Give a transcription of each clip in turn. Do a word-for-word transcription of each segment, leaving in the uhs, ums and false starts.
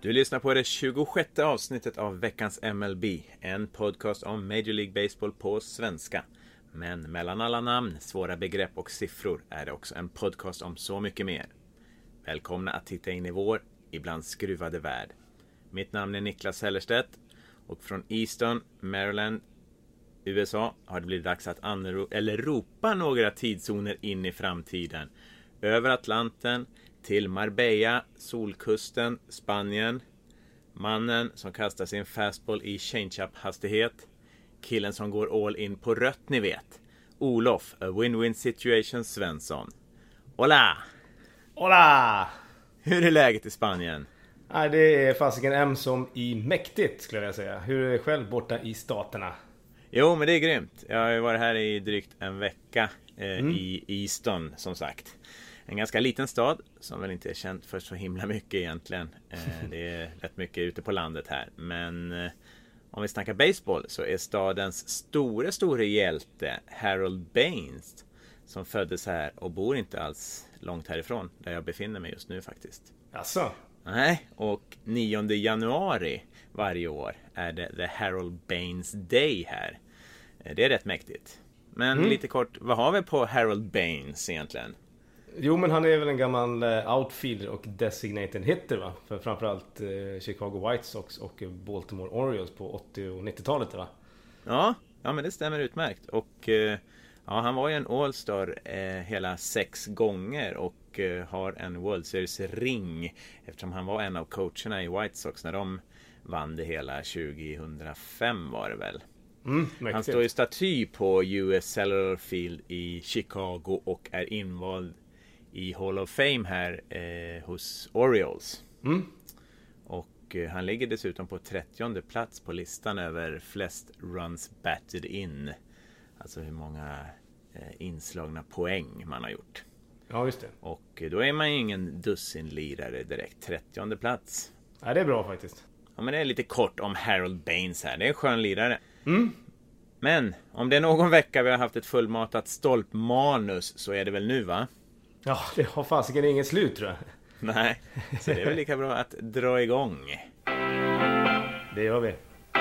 Du lyssnar på det tjugosjätte avsnittet av veckans M L B, en podcast om Major League Baseball på svenska. Men mellan alla namn, svåra begrepp och siffror är det också en podcast om så mycket mer. Välkomna att titta in i vår, ibland skruvade värld. Mitt namn är Niklas Hellerstedt och från Easton, Maryland, U S A har det blivit dags att anro- eller ropa några tidszoner in i framtiden. Över Atlanten till Marbella, Solkusten, Spanien. Mannen som kastar sin fastball i change-up-hastighet. Killen som går all in på rött, ni vet. Olof, a win-win situation Svensson. Hola! Hola! Hur är läget i Spanien? Nej, det är fasiken M som i mäktigt, skulle jag säga. Hur är det själv borta i staterna? Jo, men det är grymt. Jag har ju varit här i drygt en vecka eh, mm. i Easton, som sagt. En ganska liten stad som väl inte är känd för så himla mycket egentligen. Eh, det är rätt mycket ute på landet här. Men eh, om vi snackar baseball så är stadens stora, stora hjälte Harold Baines, som föddes här och bor inte alls långt härifrån där jag befinner mig just nu faktiskt. Asså? Nej, och nionde januari varje år är det The Harold Baines Day här. Det är rätt mäktigt. Men mm. lite kort, vad har vi på Harold Baines egentligen? Jo, men han är väl en gammal outfielder och designated hitter, va? För framförallt eh, Chicago White Sox och Baltimore Orioles på åttio- och nittiotalet, va? Ja, ja, men det stämmer utmärkt. Och eh, ja, han var ju en All-Star eh, hela sex gånger och eh, har en World Series ring eftersom han var en av coacherna i White Sox när de vann det hela tjugohundrafem var det väl. Mm, han står ju staty på U S Cellular Field i Chicago och är invald i Hall of Fame här eh, hos Orioles. Mm. Och eh, han ligger dessutom på trettionde plats på listan över flest runs batted in. Alltså hur många eh, inslagna poäng man har gjort. Ja, just det. Och eh, då är man ju ingen dussinlirare direkt. trettionde plats. Ja, det är bra faktiskt. Ja, men det är lite kort om Harold Baines här. Det är en skön lirare. Mm. Men om det är någon vecka vi har haft ett fullmatat stolpmanus så är det väl nu, va? Ja, det har fasiken inget slut, tror jag. Nej, så det är väl lika bra att dra igång. Det gör vi.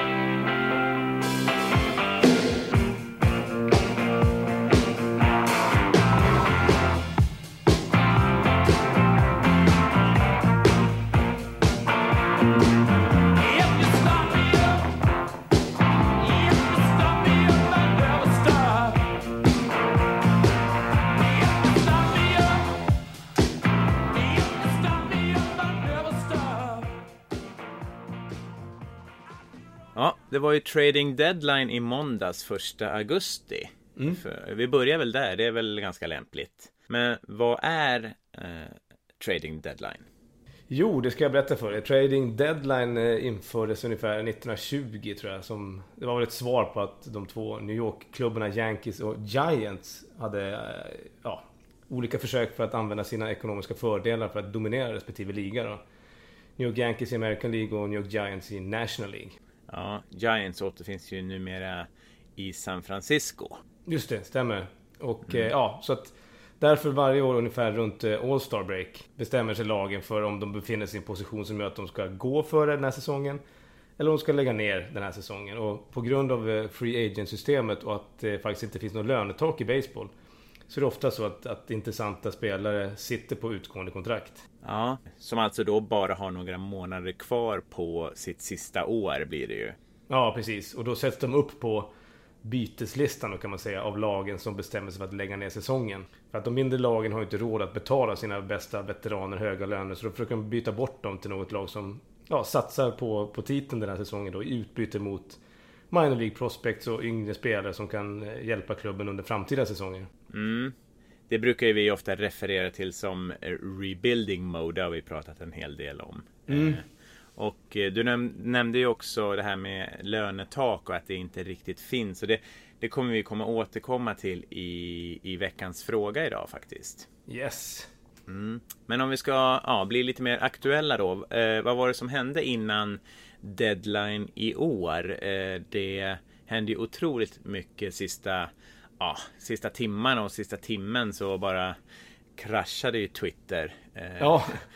Ja, det var ju trading deadline i måndags första augusti. Mm. För vi börjar väl där, det är väl ganska lämpligt. Men vad är eh, trading deadline? Jo, det ska jag berätta för dig. Trading deadline infördes ungefär nittonhundratjugo, tror jag. Som, det var väl ett svar på att de två New York-klubbarna Yankees och Giants hade ja, olika försök för att använda sina ekonomiska fördelar för att dominera respektive liga. Då. New York Yankees i American League och New York Giants i National League. Ja, Giants återfinns ju numera i San Francisco. Just det, stämmer. Och mm. ja, så att därför varje år ungefär runt All-Star break bestämmer sig lagen för om de befinner sig i en position som gör att de ska gå före den här säsongen eller om de ska lägga ner den här säsongen. Och på grund av free agent-systemet och att det faktiskt inte finns någon lönetak i baseball så är det ofta så att, att intressanta spelare sitter på utgående kontrakt. Ja, som alltså då bara har några månader kvar på sitt sista år blir det ju. Ja, precis. Och då sätts de upp på byteslistan då, kan man säga, av lagen som bestämmer sig för att lägga ner säsongen. För att de mindre lagen har inte råd att betala sina bästa veteraner höga löner, så då försöker de byta bort dem till något lag som ja, satsar på, på titeln den här säsongen då, i utbyte mot minor league prospects och yngre spelare som kan hjälpa klubben under framtida säsonger. Mm. Det brukar ju vi ofta referera till som rebuilding mode, det har vi pratat en hel del om. Mm. Eh, och du näm- nämnde ju också det här med lönetak och att det inte riktigt finns. Och det, det kommer vi komma återkomma till i, i veckans fråga idag faktiskt. Yes. Mm. Men om vi ska ja, bli lite mer aktuella då. Eh, vad var det som hände innan deadline i år? Eh, det hände ju otroligt mycket sista, ja, sista timmarna och sista timmen så bara kraschade ju Twitter. Eh, ja.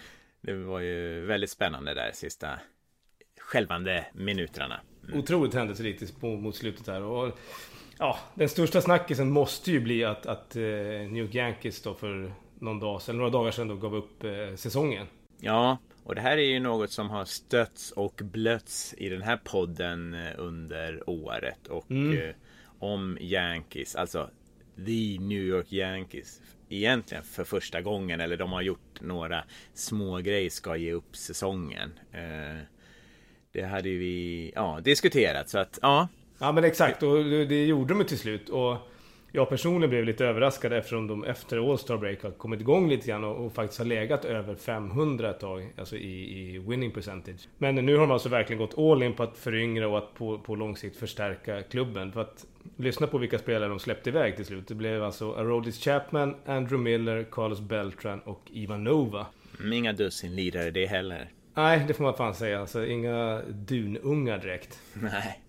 det var ju väldigt spännande där sista skälvande minuterna. Mm. Otroligt händelserikt mot slutet här. Och ja, den största snackisen måste ju bli att, att uh, New York Yankees då för någon dag, eller några dagar sedan då gav upp uh, säsongen. Ja, och det här är ju något som har stötts och blötts i den här podden under året. Och mm. uh, om Yankees, alltså The New York Yankees, egentligen för första gången, eller de har gjort några små grejer, ska ge upp säsongen. Uh, det hade ju vi ja, diskuterat, så att ja. Ja men exakt, och det gjorde de till slut. Och jag personligen blev lite överraskad eftersom de efter All-Star Break har kommit igång lite grann och, och faktiskt har legat över femhundra ett tag, alltså i, i winning percentage. Men nu har de alltså verkligen gått all in på att föryngra och att på, på lång sikt förstärka klubben. För att lyssna på vilka spelare de släppte iväg till slut. Det blev alltså Aroldis Chapman, Andrew Miller, Carlos Beltran och Ivan Nova. Inga dussin lirare det heller. Nej, det får man fan säga. Alltså inga dunungar direkt. Nej.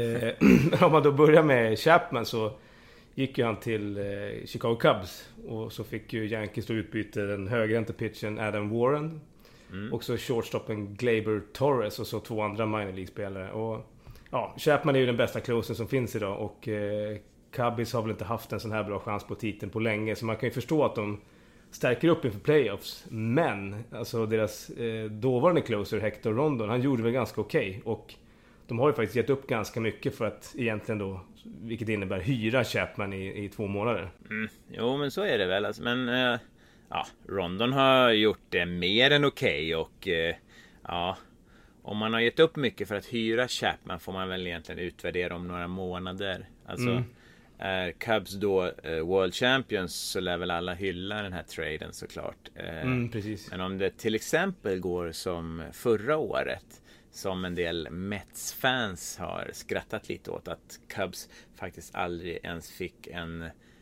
Eh, om man då börjar med Chapman så gick ju han till eh, Chicago Cubs. Och så fick ju Yankees då utbyte den högerhänta pitchen Adam Warren. Mm. Och så shortstoppen Gleyber Torres och så två andra minor league-spelare. Och ja, Chapman är ju den bästa closen som finns idag. Och eh, Cubs har väl inte haft en sån här bra chans på titeln på länge. Så man kan ju förstå att de stärker upp inför playoffs. Men alltså deras eh, dåvarande closer Hector Rondon, han gjorde väl ganska okej. Okay. Och de har ju faktiskt gett upp ganska mycket för att egentligen då, vilket innebär hyra Chapman i, i två månader. Mm. Jo, men så är det väl. Alltså, men eh, ja, Rondon har gjort det mer än okej. Okay, och eh, ja, om man har gett upp mycket för att hyra Chapman får man väl egentligen utvärdera om några månader. Alltså mm. är Cubs då eh, World Champions så lär väl alla hylla den här traden såklart. Eh, mm, precis. Men om det till exempel går som förra året, som en del Mets-fans har skrattat lite åt, att Cubs faktiskt aldrig ens fick en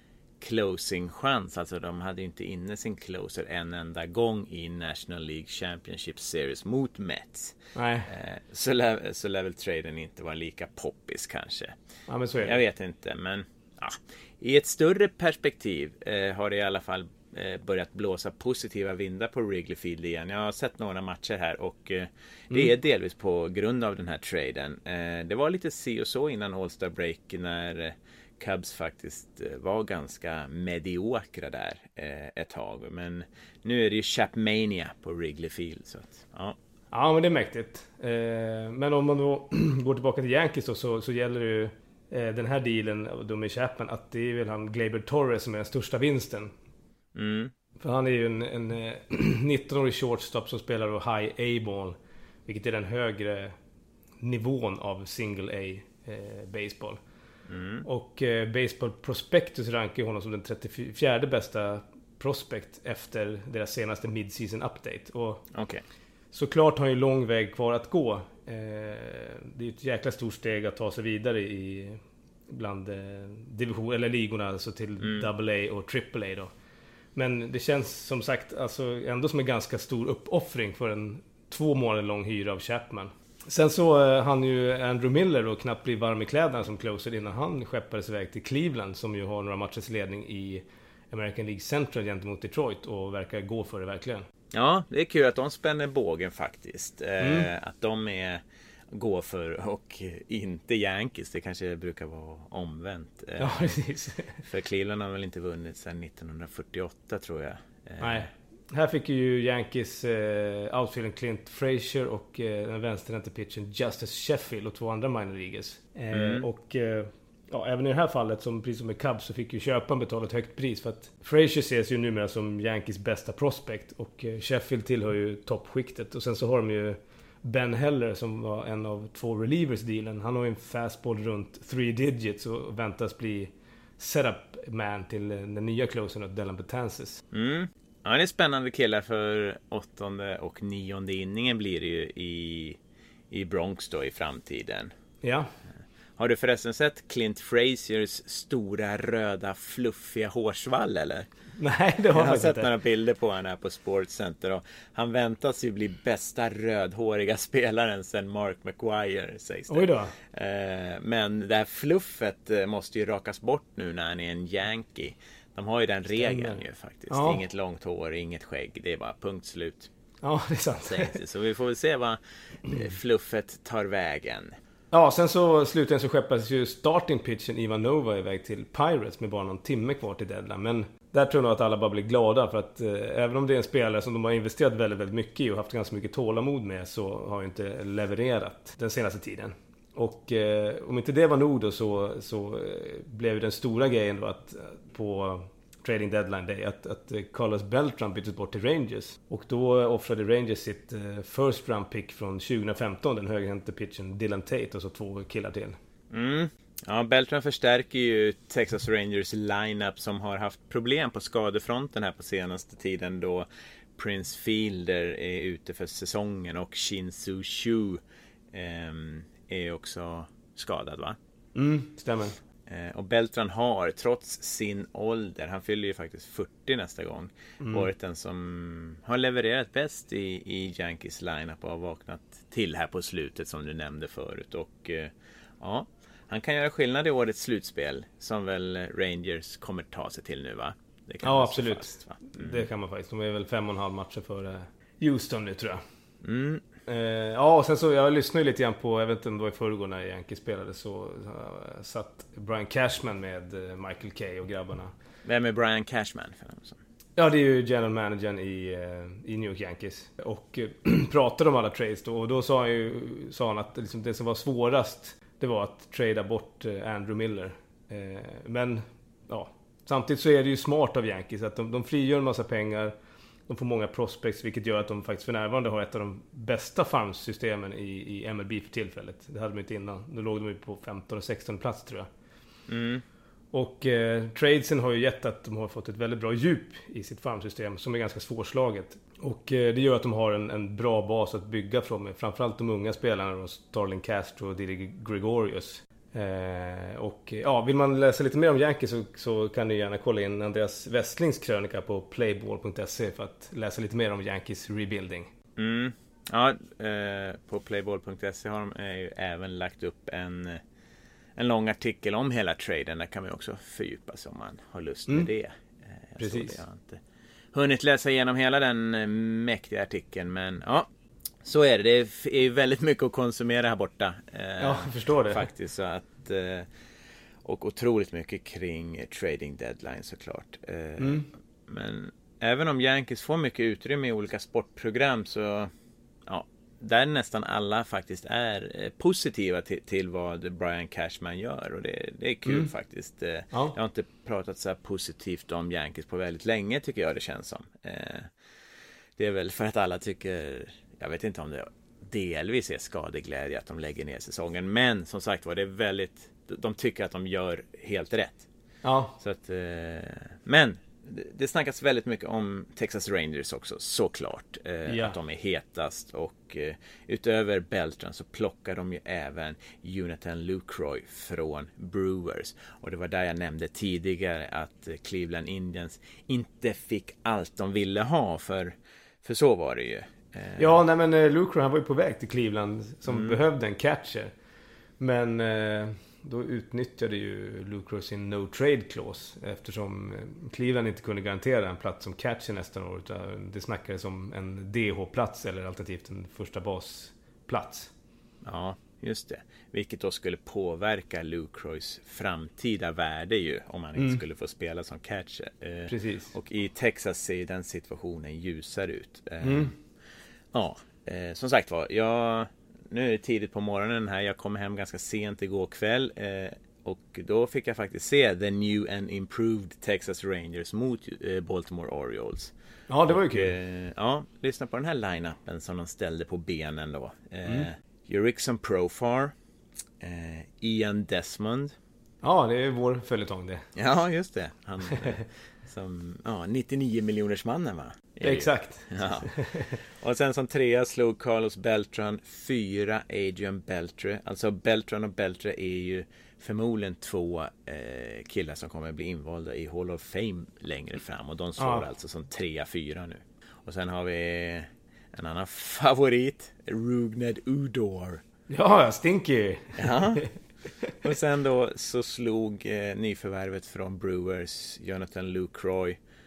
closing-chans. Alltså de hade inte inne sin closer en enda gång i National League Championship Series mot Mets. Nej. Så lär, så lär väl traden inte vara lika poppis kanske. Ja, men så är det. Jag vet inte, men ja. I ett större perspektiv eh, har det i alla fall börjat blåsa positiva vindar på Wrigley Field igen. Jag har sett några matcher här och eh, det mm. är delvis på grund av den här traden. Eh, det var lite si och så innan All-Star Break när eh, Cubs faktiskt eh, var ganska mediokra där eh, ett tag. Men nu är det ju Chapmania på Wrigley Field. Så att, ja. ja, men det är mäktigt. Eh, men om man då går tillbaka till Yankees då, så, så gäller det ju eh, den här dealen då med Chapman, att det är väl han Gleyber Torres som är den största vinsten. Mm. För han är ju en, en nitton-årig shortstop som spelar då high A-ball, vilket är den högre nivån av single A eh, baseball. Mm. Och eh, Baseball Prospectus rankar honom som den trettiofjärde bästa prospect efter deras senaste mid-season update. Och okay. såklart har han ju lång väg kvar att gå. Eh, det är ett jäkla stort steg att ta sig vidare i bland eh, division eller ligorna, alltså till mm. double A och triple A då. Men det känns som sagt alltså ändå som en ganska stor uppoffring för en två månader lång hyra av Chapman. Sen så eh, han ju Andrew Miller och knappt bli varm i kläderna som closer innan han skeppades iväg till Cleveland, som ju har några matchers ledning i American League Central gentemot Detroit och verkar gå för det verkligen. Ja, det är kul att de spänner bågen faktiskt. Mm. Eh, att de är gå för och inte Yankees. Det kanske brukar vara omvänt. Ja, precis. För Cleveland har väl inte vunnit sedan nittonhundrafyrtioåtta tror jag. Nej. Här fick ju Yankees eh, outfielden Clint Frazier och eh, den vänsterhänta pitchen Justice Sheffield och två andra minor leaguers. Eh, mm. Och eh, ja, även i det här fallet, som precis som med Cubs, så fick ju köparen betala ett högt pris, för att Frazier ses ju numera som Yankees bästa prospect och eh, Sheffield tillhör ju toppskiktet. Och sen så har de ju Ben Heller som var en av två relievers-dealen. Han har ju en fastball runt three digits och väntas bli setup man till den nya closern åt Dellin Betances. Mm. Ja, det är spännande killar, för åttonde och nionde inningen blir det ju i, i Bronx då i framtiden. Ja. Har du förresten sett Clint Fraziers stora röda fluffiga hårsvall eller? Nej, det har jag har sett inte. några bilder på honom här på Sportscenter, och han väntas ju bli bästa rödhåriga spelaren sedan Mark McGwire, sägs det. Oj då. Eh, men det här fluffet måste ju rakas bort nu när han är en Yankee. De har ju den regeln ju faktiskt. Ja. Inget långt hår, inget skägg. Det är bara punkt slut. Ja, det är sant. Så vi får väl se vad fluffet tar vägen. Ja, sen så slutligen så skeppades ju starting pitchen Ivan Nova iväg till Pirates med bara någon timme kvar till deadline. Men där tror jag att alla bara blir glada för att eh, även om det är en spelare som de har investerat väldigt, väldigt mycket i och haft ganska mycket tålamod med, så har ju inte levererat den senaste tiden. Och eh, om inte det var nog då, så, så eh, blev den stora grejen då att på trading deadline day att, att Carlos Beltran byttes bort till Rangers. Och då offrade Rangers sitt eh, first round pick från tjugohundrafemton, den högerhänte pitchen Dylan Tate, och så två killar till. Mm. Ja, Beltran förstärker ju Texas Rangers lineup som har haft problem på skadefronten här på senaste tiden, då Prince Fielder är ute för säsongen och Shin-Soo Choo eh, är också skadad, va? Mm, stämmer. Eh, och Beltran har, trots sin ålder, han fyller ju faktiskt fyrtio nästa gång, mm. varit den som har levererat bäst i, i Yankees lineup och har vaknat till här på slutet, som du nämnde förut. Och eh, ja, han kan göra skillnad i årets slutspel, som väl Rangers kommer ta sig till nu, va? Det kan ja, absolut. Fast, va? Mm. Det kan man faktiskt. De är väl fem och en halv matcher för Houston nu, tror jag. Mm. Eh, ja, och sen så, jag lyssnade ju lite grann på, jag vet inte om det var i förrgår när Yankees spelade, så uh, satt Brian Cashman med uh, Michael Kay och grabbarna. Vem är Brian Cashman? För dem som... Ja, det är ju general managern i, uh, i New York Yankees. Och uh, pratade om alla trades då, och då sa han ju sa han att liksom, det som var svårast, det var att trada bort uh, Andrew Miller. Uh, men ja, samtidigt så är det ju smart av Yankees att de, de frigör en massa pengar. De får många prospects, vilket gör att de faktiskt för närvarande har ett av de bästa farmsystemen i, i M L B för tillfället. Det hade de inte innan. Nu låg de ju på femton och sexton plats, tror jag. Mm. Och eh, tradesen har ju gett att de har fått ett väldigt bra djup i sitt farmsystem som är ganska svårslaget. Och eh, det gör att de har en, en bra bas att bygga från. Framförallt de unga spelarna då, Starlin Castro och Didi Gregorius. Eh, och ja, vill man läsa lite mer om Yankees så, så kan ni gärna kolla in Andreas Westlings krönika på playball punkt se för att läsa lite mer om Yankees rebuilding. Mm. Ja, eh, på playball punkt se har de eh, ju även lagt upp en, en lång artikel om hela traden. Där kan man också fördjupa sig om man har lust med mm. det. Eh, Precis. Det. Jag har inte hunnit läsa igenom hela den eh, mäktiga artikeln, men ja, så är det. Det är ju väldigt mycket att konsumera här borta. Eh, ja, jag förstår det. Faktiskt, så att eh, och otroligt mycket kring eh, trading deadline, såklart. Eh, mm. Men även om Yankees får mycket utrymme i olika sportprogram, så ja, där nästan alla faktiskt är eh, positiva till, till vad Brian Cashman gör. Och det, det är kul mm. faktiskt. Eh, ja. Jag har inte pratat så här positivt om Yankees på väldigt länge, tycker jag det känns som. Eh, det är väl för att alla tycker... Jag vet inte om det delvis är skadeglädje att de lägger ner säsongen. Men som sagt var, det är väldigt... De tycker att de gör helt rätt. Ja. Så att, men det snackas väldigt mycket om Texas Rangers också, såklart. Ja. Att de är hetast. Och utöver Beltran så plockar de ju även Jonathan Lucroy från Brewers. Och det var där jag nämnde tidigare att Cleveland Indians inte fick allt de ville ha. För, för så var det ju. Ja, nej men eh, Lucroy, han var ju på väg till Cleveland som Mm. behövde en catcher. Men eh, då utnyttjade ju Lucroy sin no trade clause eftersom eh, Cleveland inte kunde garantera en plats som catcher nästa år, utan det snackades om en D H-plats eller alternativt en första basplats. Ja, just det. Vilket då skulle påverka Lucroys framtida värde ju, om han inte mm. skulle få spela som catcher. Eh, Precis. Och i Texas ser den situationen ljusare ut. Eh, mm. Ja, eh, som sagt var, jag, nu är det tidigt på morgonen här. Jag kom hem ganska sent igår kväll. Eh, och då fick jag faktiskt se the new and improved Texas Rangers mot eh, Baltimore Orioles. Ja, det var ju och, kul. Eh, ja, lyssna på den här line-upen som de ställde på benen då. Eh, mm. Jurickson Profar, eh, Ian Desmond. Ja, det är vår följetong det. Ja, just det. Han... Som, ja, nittionio miljoners mannen, va? Exakt. Ja. Och sen som trea slog Carlos Beltran, fyra Adrian Beltre. Alltså Beltran och Beltre är ju förmodligen två eh, killar som kommer att bli invalda i Hall of Fame längre fram. Och de slår ja. alltså som trea, fyra nu. Och sen har vi en annan favorit, Rougned Odor. Ja, Stinky. Ja. Och sen då så slog eh, nyförvärvet från Brewers, Jonathan Lucroy,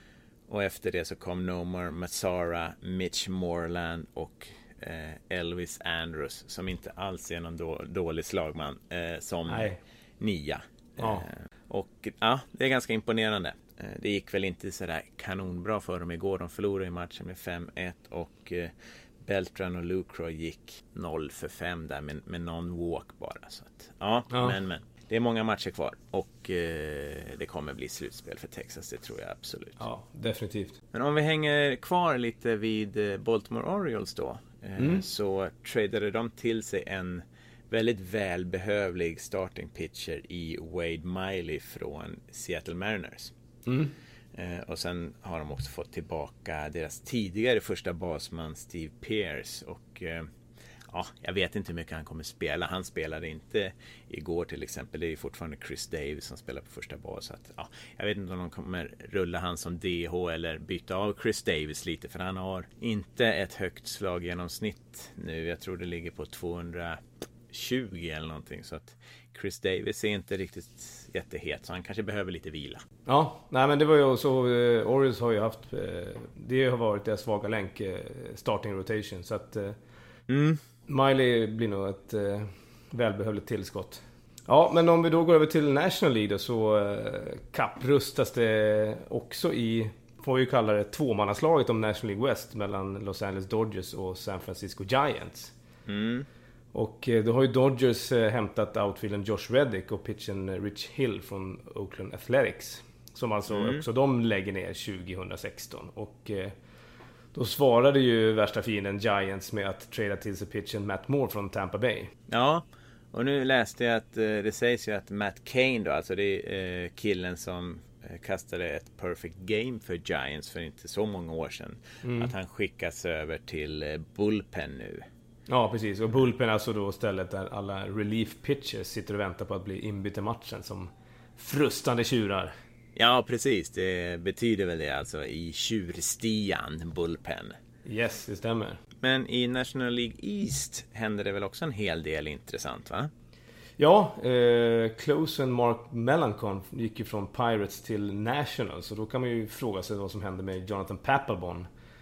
Och efter det så kom Nomar Mazara, Mitch Moreland och eh, Elvis Andrus, som inte alls är någon då, dålig slagman, eh, som Nej. nia. Ja. Eh, och ja, det är ganska imponerande. Eh, det gick väl inte sådär kanonbra för dem igår. De förlorade i matchen med fem ett och eh, Beltran och Lucroy gick noll för fem där med, med någon walk bara. Så att, ja, ja, men men. Det är många matcher kvar och eh, det kommer bli slutspel för Texas, det tror jag absolut. Ja, definitivt. Men om vi hänger kvar lite vid Baltimore Orioles då, eh, mm. så tradade de till sig en väldigt välbehövlig starting pitcher i Wade Miley från Seattle Mariners. Mm. Eh, och sen har de också fått tillbaka deras tidigare första basman Steve Pearce och eh, ja, jag vet inte hur mycket han kommer spela. Han spelade inte igår till exempel. Det är fortfarande Chris Davis som spelar på första bas. Så att, ja, jag vet inte om de kommer rulla han som D H eller byta av Chris Davis lite. För han har inte ett högt slag genomsnitt nu. Jag tror det ligger på tvåhundratjugo eller någonting. Så att Chris Davis är inte riktigt jättehet. Så han kanske behöver lite vila. Ja, nej men det var ju så. Uh, Orioles har ju haft... Uh, det har varit deras svaga länk, uh, starting rotation. Så att... Uh, mm. Miley blir nog ett eh, välbehövligt tillskott. Ja, men om vi då går över till National League då, så eh, kapprustas det också i, får vi ju kalla det, tvåmannaslaget om National League West mellan Los Angeles Dodgers och San Francisco Giants. Mm. Och eh, då har ju Dodgers eh, hämtat outfielden Josh Reddick och pitchen Rich Hill från Oakland Athletics. Som alltså mm. också de lägger ner tjugohundrasexton. Och... Eh, Då svarade ju värsta fienden Giants med att trada till sig pitchen Matt Moore från Tampa Bay. Ja, och nu läste jag att eh, det sägs ju att Matt Cain då, alltså det är eh, killen som eh, kastade ett perfect game för Giants för inte så många år sedan. Mm. Att han skickas över till eh, bullpen nu. Ja, precis. Och bullpen är alltså då stället där alla relief pitchers sitter och väntar på att bli inbytt i matchen som frustande tjurar. Ja, precis. Det betyder väl det alltså i tjurstian bullpen. Yes, det stämmer. Men i National League East händer det väl också en hel del intressant, va? Ja, eh, closen Mark Melancon gick ju från Pirates till Nationals. Så då kan man ju fråga sig vad som händer med Jonathan Papelbon.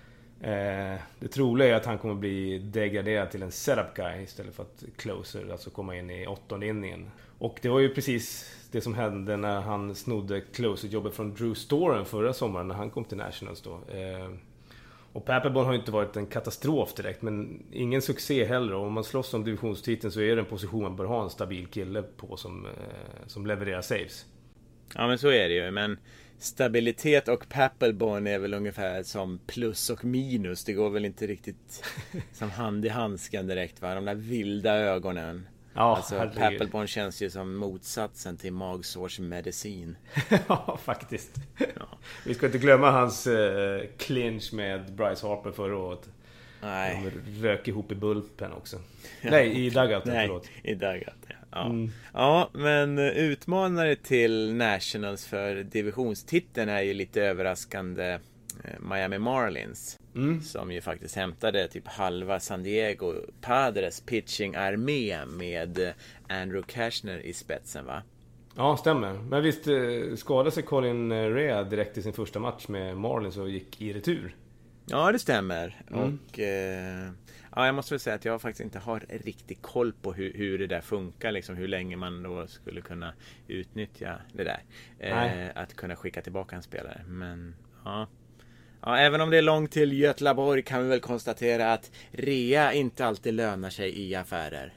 Eh, det troliga är att han kommer bli degraderad till en setup guy istället för att closer, alltså komma in i åttonde inningen. Och det var ju precis det som hände när han snodde closer-jobbet från Drew Storen förra sommaren när han kom till Nationals då. Eh, och Papelbon har ju inte varit en katastrof direkt, men ingen succé heller. Och om man slåss om divisionstiteln så är det en position man bör ha en stabil kille på som, eh, som levererar saves. Ja, men så är det ju, men stabilitet och Papelbon är väl ungefär som plus och minus. Det går väl inte riktigt som hand i handskan direkt, va? De där vilda ögonen. Ja, alltså Papelbon känns ju som motsatsen till magsårsmedicin. Ja, faktiskt. Ja. Vi ska inte glömma hans uh, clinch med Bryce Harper förra året. Nej. De rök ihop i bullpen också. Ja. Nej, i dugouten, Nej, förlåt. i dugout, ja. Ja. Mm. Ja, men utmanare till Nationals för divisionstiteln är ju lite överraskande Miami Marlins. Mm. Som ju faktiskt hämtade typ halva San Diego Padres pitching-armé med Andrew Cashner i spetsen, va? Ja, stämmer. Men visst skadade sig Colin Rea direkt i sin första match med Marlins och gick i retur. Ja, det stämmer. Mm. Och eh, ja, jag måste väl säga att jag faktiskt inte har riktigt koll på hur, hur det där funkar, liksom hur länge man då skulle kunna utnyttja det där. Eh, att kunna skicka tillbaka en spelare. Men ja. Ja, även om det är långt till Götlaborg kan vi väl konstatera att rea inte alltid lönar sig i affärer.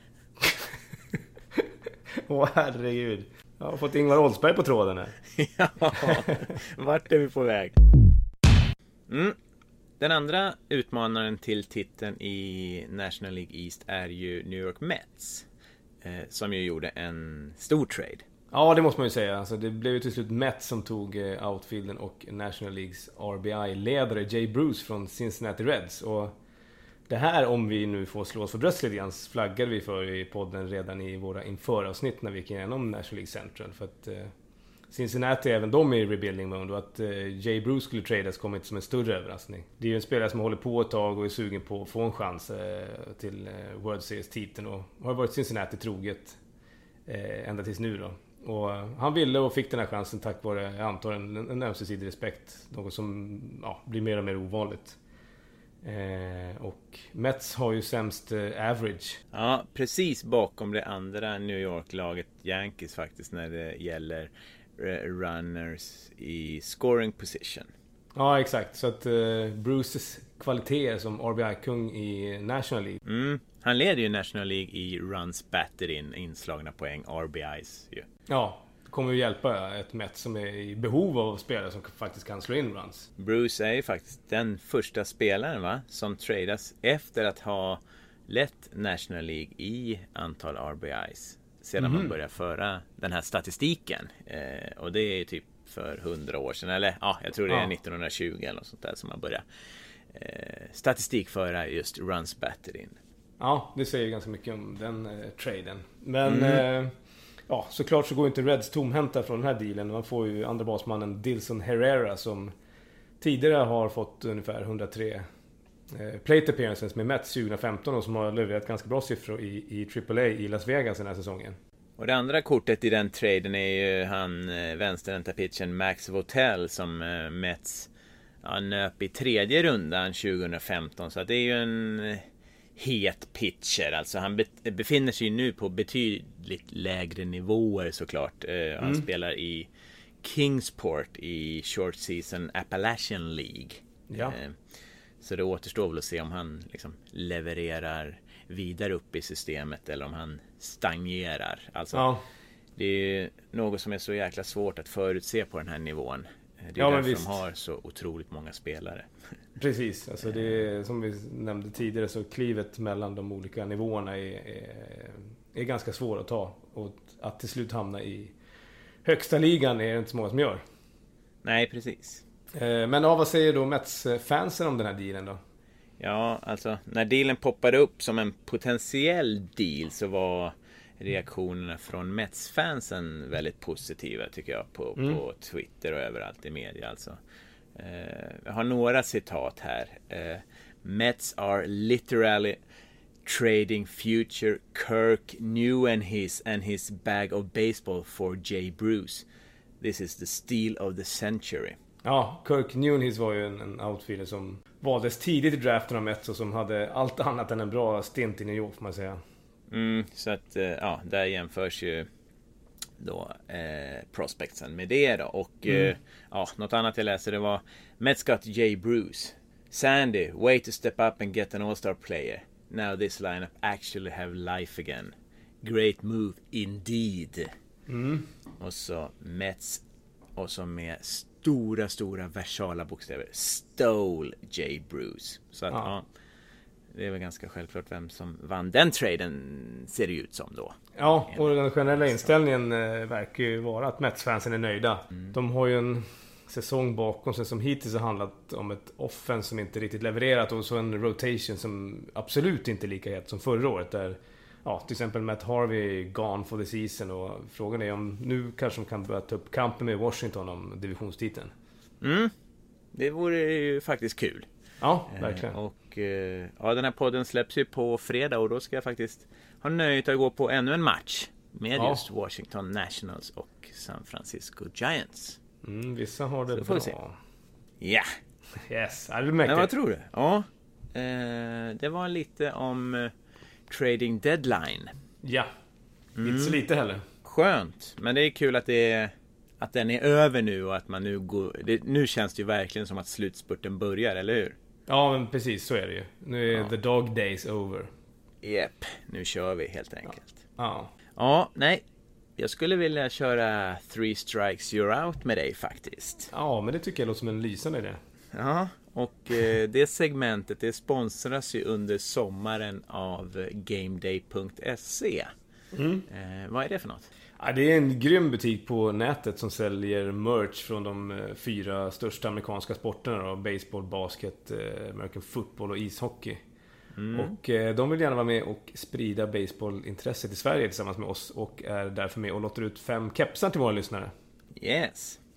Åh, herregud. Jag har fått Ingvar Oldsberg på tråden här. Ja, vart är vi på väg? Mm. Den andra utmanaren till titeln i National League East är ju New York Mets. Eh, som ju gjorde en stor trade. Ja, det måste man ju säga. Alltså, det blev ju till slut Mets som tog eh, outfielden och National Leagues R B I-ledare Jay Bruce från Cincinnati Reds. Och det här, om vi nu får slå oss för bröst lite grann, flaggade vi för i podden redan i våra införavsnitt när vi gick igenom National League Central. För att eh, Cincinnati, även de är i rebuilding mode, och att eh, Jay Bruce skulle tradas kom inte som en större överraskning. Det är ju en spelare som håller på ett tag och är sugen på att få en chans eh, till eh, World Series-titeln och har varit Cincinnati troget eh, ända tills nu då. Och han ville och fick den här chansen tack vare, jag antar, en, en ömsesidig respekt. Något som ja, blir mer och mer ovanligt. Eh, och Mets har ju sämst eh, average. Ja, precis bakom det andra New York-laget Yankees faktiskt när det gäller runners i scoring position. Ja, exakt. Så att eh, Bruces kvaliteter som R B I-kung i National League. Mm. Han leder ju National League i runs batted in, inslagna poäng, R B Is ju. Ja, det kommer ju hjälpa ett Mets som är i behov av spelare som faktiskt kan slå in runs. Bruce är ju faktiskt den första spelaren va, som tradas efter att ha lett National League i antal R B Is. Sedan mm. man började föra den här statistiken. Eh, och det är ju typ för hundra år sedan. Eller ja, jag tror det är ja. nittonhundratjugo eller något sånt där som man började eh, statistikföra just runs batted in. Ja, det säger ganska mycket om den eh, traden. Men mm. eh, ja, såklart så går inte Reds tomhänta från den här dealen. Man får ju andra basmannen Dilson Herrera som tidigare har fått ungefär hundratre eh, plate appearances med Mets tjugohundrafemton och som har levererat ganska bra siffror i, i triple A i Las Vegas den här säsongen. Och det andra kortet i den traden är ju han eh, vänsterhänta pitchen Max Votell som eh, Mets ja, nöp i tredje rundan tjugohundrafemton. Så att det är ju en eh, het pitcher. Alltså han be- befinner sig ju nu på betydligt lägre nivåer såklart. Eh, han mm. spelar i Kingsport i short season Appalachian League. Ja. Eh, så det återstår väl att se om han liksom levererar vidare upp i systemet eller om han stagnerar. Alltså, ja. Det är något som är så jäkla svårt att förutse på den här nivån. Det är ja, därför de har så otroligt många spelare. Precis, alltså det är, som vi nämnde tidigare så klivet mellan de olika nivåerna är, är, är ganska svår att ta. Och att till slut hamna i högsta ligan är det inte så många som gör. Nej, precis. Men ja, vad säger då Mets-fansen om den här dealen då? Ja, alltså när dealen poppade upp som en potentiell deal så var reaktionerna från Mets-fansen väldigt positiva tycker jag på, mm. på Twitter och överallt i media alltså. Eh, jag har några citat här. Eh, Mets are literally trading future Kirk New and his and his bag of baseball for Jay Bruce. This is the steal of the century. Ja, Kirk Newhis var ju en, en outfielder som valdes tidigt i draften av Mets och som hade allt annat än en bra stint i New York får man säga. Mm, så att ja, där jämförs ju då eh, prospectsen med det då. Och mm. eh, ja, något annat jag läste det var Mets got Jay Bruce. Sandy, way to step up and get an all-star player. Now this lineup actually have life again. Great move indeed. Mm. Och så Mets och så med stora, stora versala bokstäver stole Jay Bruce. Så att ja. ja, det är väl ganska självklart vem som vann den traden ser det ut som då. Ja, och den generella inställningen eh, verkar ju vara att Mets-fansen är nöjda. Mm. De har ju en säsong bakom sig som hittills har handlat om ett offense som inte riktigt levererat och så en rotation som absolut inte är lika het som förra året där ja, till exempel Matt Harvey gone for the season och frågan är om nu kanske de kan börja ta upp kampen med Washington om divisionstiteln. Mm, det vore ju faktiskt kul. Ja, verkligen. Eh, och eh, ja, den här podden släpps ju på fredag och då ska jag faktiskt ha nöjet att gå på ännu en match med ja. just Washington Nationals och San Francisco Giants. Mm, vissa har det bra. Ja. Yeah. Yes, I will make Men it. vad tror du? Ja, eh, det var lite om eh, trading deadline. Ja, mm. inte så lite heller. Skönt, men det är kul att det är att den är över nu och att man nu går det, nu känns det ju verkligen som att slutspurten börjar, eller hur? Ja, men precis så är det ju. Nu är ja. the dog days over. Japp, nu kör vi helt enkelt. Ja. Ja, nej. Jag skulle vilja köra three strikes you're out med dig faktiskt. Ja, men det tycker jag låter som en lysande idé. Ja, och eh, det segmentet det sponsras ju under sommaren av gameday punkt se. Mm. Eh, vad är det för något? Ja, det är en grym butik på nätet som säljer merch från de fyra största amerikanska sporterna då, baseball, basket, American football och ishockey. Mm. Och eh, de vill gärna vara med och sprida baseballintresset i Sverige tillsammans med oss och är därför med och låter ut fem kepsar till våra lyssnare. Yes.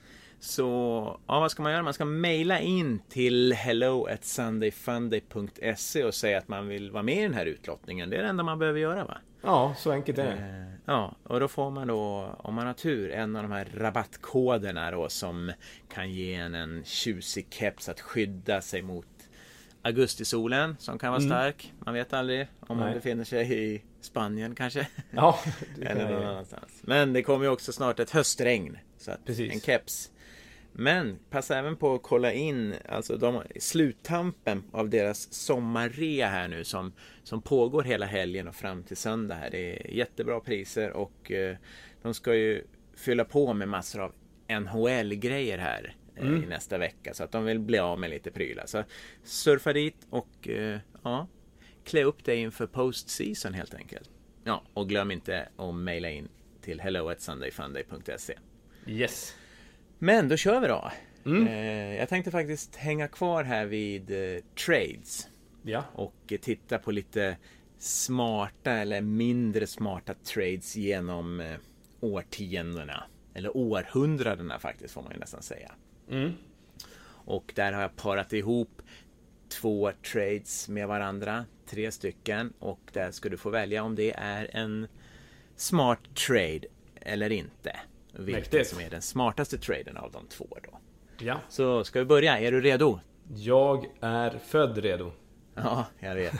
Så ja, vad ska man göra? Man ska mejla in till hello at sundayfunday punkt se och säga att man vill vara med i den här utlottningen. Det är det enda man behöver göra, va? Ja, så enkelt är det. Eh, ja, och då får man då, om man har tur, en av de här rabattkoderna då som kan ge en en tjusig keps att skydda sig mot augustisolen som kan vara Mm. stark. Man vet aldrig om man Nej. befinner sig i Spanien kanske. Ja, det kan Eller jag någon göra. annanstans. Men det kommer ju också snart ett höstregn. Så att Precis. en keps. Men passa även på att kolla in alltså de, sluttampen av deras sommarrea här nu som, som pågår hela helgen och fram till söndag här. Det är jättebra priser och eh, de ska ju fylla på med massor av N H L-grejer här eh, Mm. i nästa vecka. Så att de vill bli av med lite prylar. Så surfa dit och eh, ja, klä upp dig inför postseason helt enkelt. Ja, och glöm inte att mejla in till hello at sundayfunday punkt se. Yes. Men då kör vi då. Mm. Eh, jag tänkte faktiskt hänga kvar här vid eh, trades Ja. och eh, titta på lite smarta eller mindre smarta trades genom eh, årtiondena. Eller århundradena faktiskt får man ju nästan säga. Mm. Och där har jag parat ihop två trades med varandra, tre stycken, och där ska du få välja om det är en smart trade eller inte. Vilken Mäktigt. som är den smartaste traden av de två då. Ja. Så ska vi börja, är du redo? Jag är född redo. Ja, jag vet.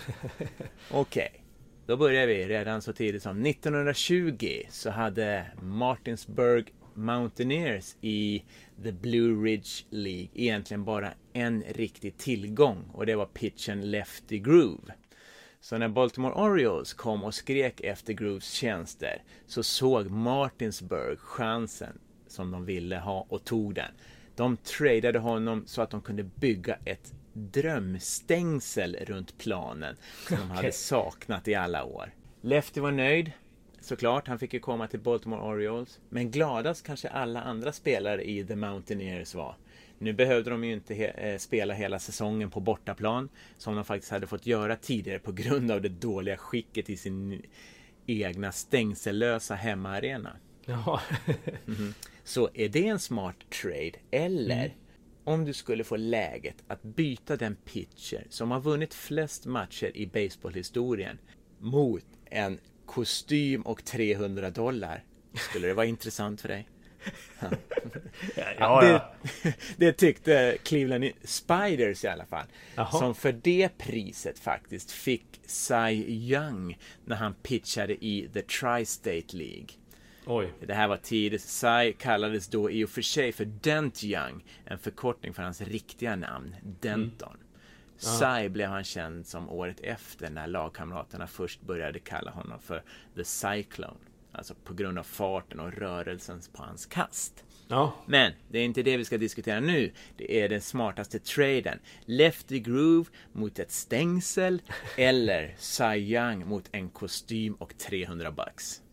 Okej, då börjar vi redan så tidigt som nittonhundratjugo så hade Martinsburg Mountaineers i The Blue Ridge League egentligen bara en riktig tillgång och det var pitchen Lefty Groove. Så när Baltimore Orioles kom och skrek efter Grooves tjänster så såg Martinsburg chansen som de ville ha och tog den. De tradade honom så att de kunde bygga ett drömstängsel runt planen som de hade saknat i alla år. Lefty var nöjd. Såklart, han fick ju komma till Baltimore Orioles. Men gladast kanske alla andra spelare i The Mountaineers var. Nu behövde de ju inte he- spela hela säsongen på bortaplan som de faktiskt hade fått göra tidigare på grund av det dåliga skicket i sin egna stängsellösa hemmaarena. Ja. Mm. Så är det en smart trade? Eller Mm. om du skulle få läget att byta den pitcher som har vunnit flest matcher i baseballhistorien mot en kostym och trehundra dollar. Skulle det vara intressant för dig? Ja, Ja, ja. det, det tyckte Cleveland Spiders i alla fall. Jaha. Som för det priset faktiskt fick Cy Young när han pitchade i The Tri-State League. Oj. Det här var tidigt. Cy kallades då i och för sig för Dent Young, en förkortning för hans riktiga namn, Denton. Mm. Cy blev han känd som året efter när lagkamraterna först började kalla honom för The Cyclone. Alltså på grund av farten och rörelsen på hans kast. Ja. Men det är inte det vi ska diskutera nu. Det är den smartaste traden. Lefty Groove mot ett stängsel eller Cy Young mot en kostym och trehundra bucks.